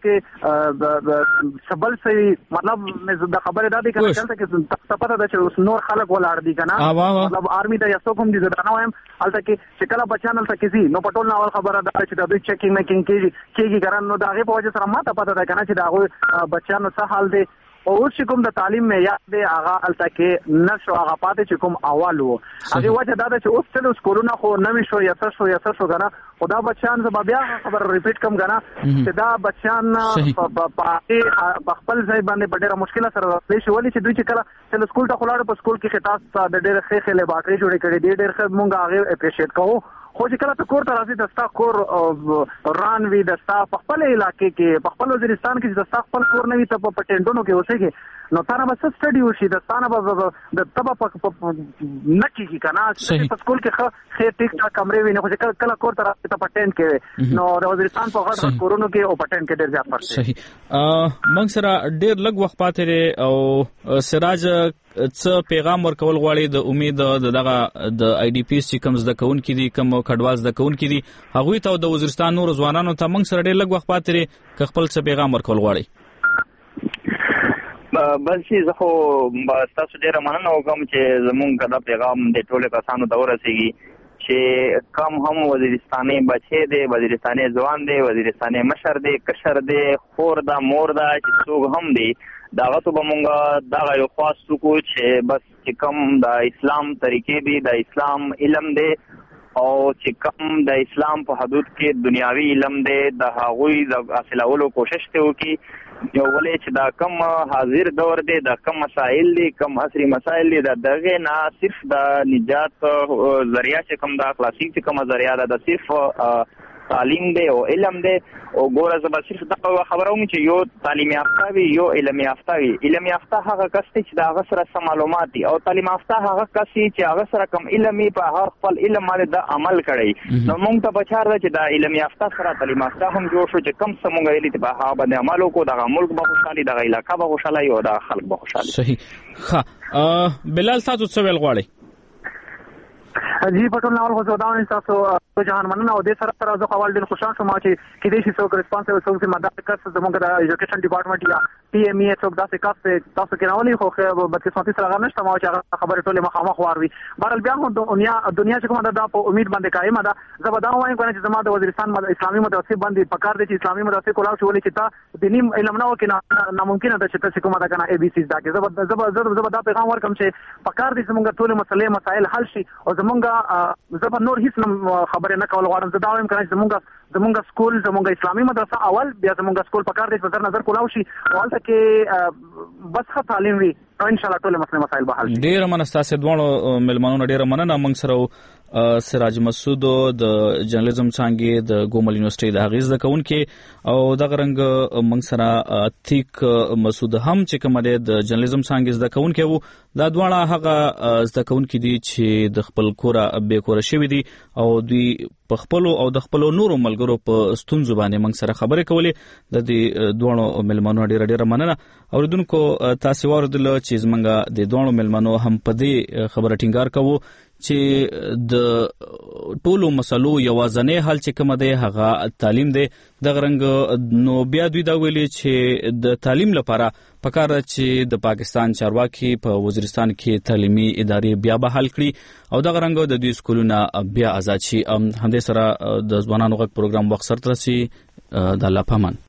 کې سبل سوي مطلب د خبرې دا دی که هلته کې ته پته ده چې اوس نور خلک ولاړ دي که نه مطلب آرمي ته یا څوک هم دي زه دا نه وایم هلته کې چې کله بچیان هلته کې ځي نو په ټول اول خبره ده چې د دوی چیکینګ میکینګ کېږي که نو د هغې په وجه سره ما ته پته ده که نه چې د هغوی بچیانو څه حال دی او اوس چې کوم د تعلیم معیار دی هغه هلته کې نه شو هغه پاتې چې کوم اول و. هغې وجه دا ده چې اوس تل سکولونه خو نوي شو یا څه شو که نه خو دا بچیان زه به بیا خبره ریپیټ کوم که نه چې دا بچیان په خپل ځای باندې په ډېره مشکله سره راتلی شي. ولې چې دوی چې کله چې سکول ته خو لاړو په سکول کې خطاس د ډېرې ښې لیبارټرۍ جوړې کړې دي ډېر ښه مونږ هغې اپریشیټ کوو. خو چې کله ته کور ته راځې د ستا کور ران وي د ستا په خپل علاقې کې په خپل وزیرستان کې چې د ستا خپل کور نه وي ته په ټینټونو کې اوسېږې نو تا نه به څه سټډي وشي د ستا نه به ته به نه کېږي که نه په سکول کې ښې ټیک ټاک کمرې وي نه خو چې کله کور ته راسې ته په ټینټ کې وې نو د وزیرستان په غټ کورونو کې او په ټینټ کې ډېر زیات فرق دی. صحیح. موږ سره ډېر لږ وخت پاتې دی او سراج څه پیغام ورکول غواړي د امید دغه د آی ډي پیز چې کوم زده کوونکي دي کوم کډوال زده کوونکي دي هغوی ته او د وزیرستان نورو ځوانانو ته موږ سره ډېر لږ وخت پاتې دی که خپل څه پیغام ورکول غواړي؟ بس زه خو ستاسو ډېره مننه وکړم چې زمونږ دا پیغام د ټولو کسانو ته ورسېږي چې کم هم وزیرستاني بچی دی وزیرستاني ځوان دی وزیرستاني مشر دی کشر دی خور ده مور ده چې څوک هم دی دغه ته به مونږ دغه یو خاص وکړو چې بس چې کوم د اسلام طریقې دي د اسلام علم دی او چې کوم د اسلام په حدود کې دنیاوي علم دی د هغوی د حاصلولو کوشش ته وکړي. یو ولې چې دا کم حاضر دور دی دا کم مسائل دي کم عصري مسائل دي د دغه نه صرف د نجات ذریعہ چې کوم دا کلاسیک چې کوم ذریعہ ده د صرف تعلیم دی او علم دی او ګوره زه به صرف دا خبره وم چې یو تعلیم یافته وي یو علم یافته وي. علم یافته هغه کس دی چې د هغه سره څه معلومات دي او تعلیم یافته هغه کس دی چې هغه سره کم علم وي په هغه خپل علم باندې د عمل کړی. نو موږ ته پکار ده چې د علم یافته سره تعلیم یافته هم جوړ شو چې کم څه موږ ویلي چې په هغه باندې عمل وکړو دغه ملک به خوشحالي دغه علاقه به خوشحاله وي او دغه خلک به خوشحاله. صحیح. ښه بلال تاسو څه ویل غواړئ؟ جی په ټول ناول خو زه دا وایم تاسو جهان مننه او دې سره زه خو اول ډېر خوشحال شوم چې کېدای شي څوک ریسپانسیبل څوک ذمهدار کس زموږ د ایجوکیشن ډپارټمنټ یا پی ایم ای څوک داسې کس تاسو کې راولي خو بدقسمتي سره هغه نشته ما چې هغه خبرې ټولې مخامخ واروي. بهرحال بیا هم دنیا چې کومه ده دا په امید باندې قایمه ده. زه به دا وایم که نه چې زما د وزیرستان اسلامي مدرسې باندې پکار دی چې اسلامي مدرسې کولاو شي ولې چې تا دیني علم نه وکړي ناممکنه ده چې ته چې کومه ده که نه اے بي سي زده کړې. زه به دا پیغام ورکړم چې پکار دی زموږ ټولې مسایل حل شي او زموږ زه به نور هیڅ خبرې نه کول غواړم. زه دا وایم که نه چې زموږ سکول زموږ اسلامي مدرسه اول بیا زموږ سکول پکار دی چې په نظر کولاو شي او هلته کې بس ښه تعلیم وي ان شاء الله ټول مسایل به حل شي. ډیر مننه تاسو دوه ملمنونو ډیر مننه. موږ سره سراج مسعود د جرنالیزم څانګې د ګومل یونیورسيټي د هغې زده کوونکي او دغه رنګ موږ سره عتیق مسعود هم چې کوم د جرنالیزم څانګې زده کوونکي وو. دا دواړه هغه زده کوونکي دي چې د خپل کوره بې کوره شوي دي او دوی په خپل او د خپل نورو ملګرو په ستونزو باندې موږ سره خبرې کولې. د دې دوه ملمنو ډیر مننه. اوریدونکو تاسو واردل چې زمونږ د دوه ملمنو هم په دې خبره ټینګار کوو چې د ټولو مسلو یوازنی حل چې کوم دی هغه تعلیم دی. د غرنګ نو بیا دوی دا ویلي چې د تعلیم لپاره پکار چې د پاکستان چارواکي په وزیرستان کې تعلیمي ادارې بیا بحال کړي او د غرنګ د دوی سکولونه بیا آزاد شي. همدې سره د ځوانانو غږ پروګرام وخت سره ترسي. د الله پامان.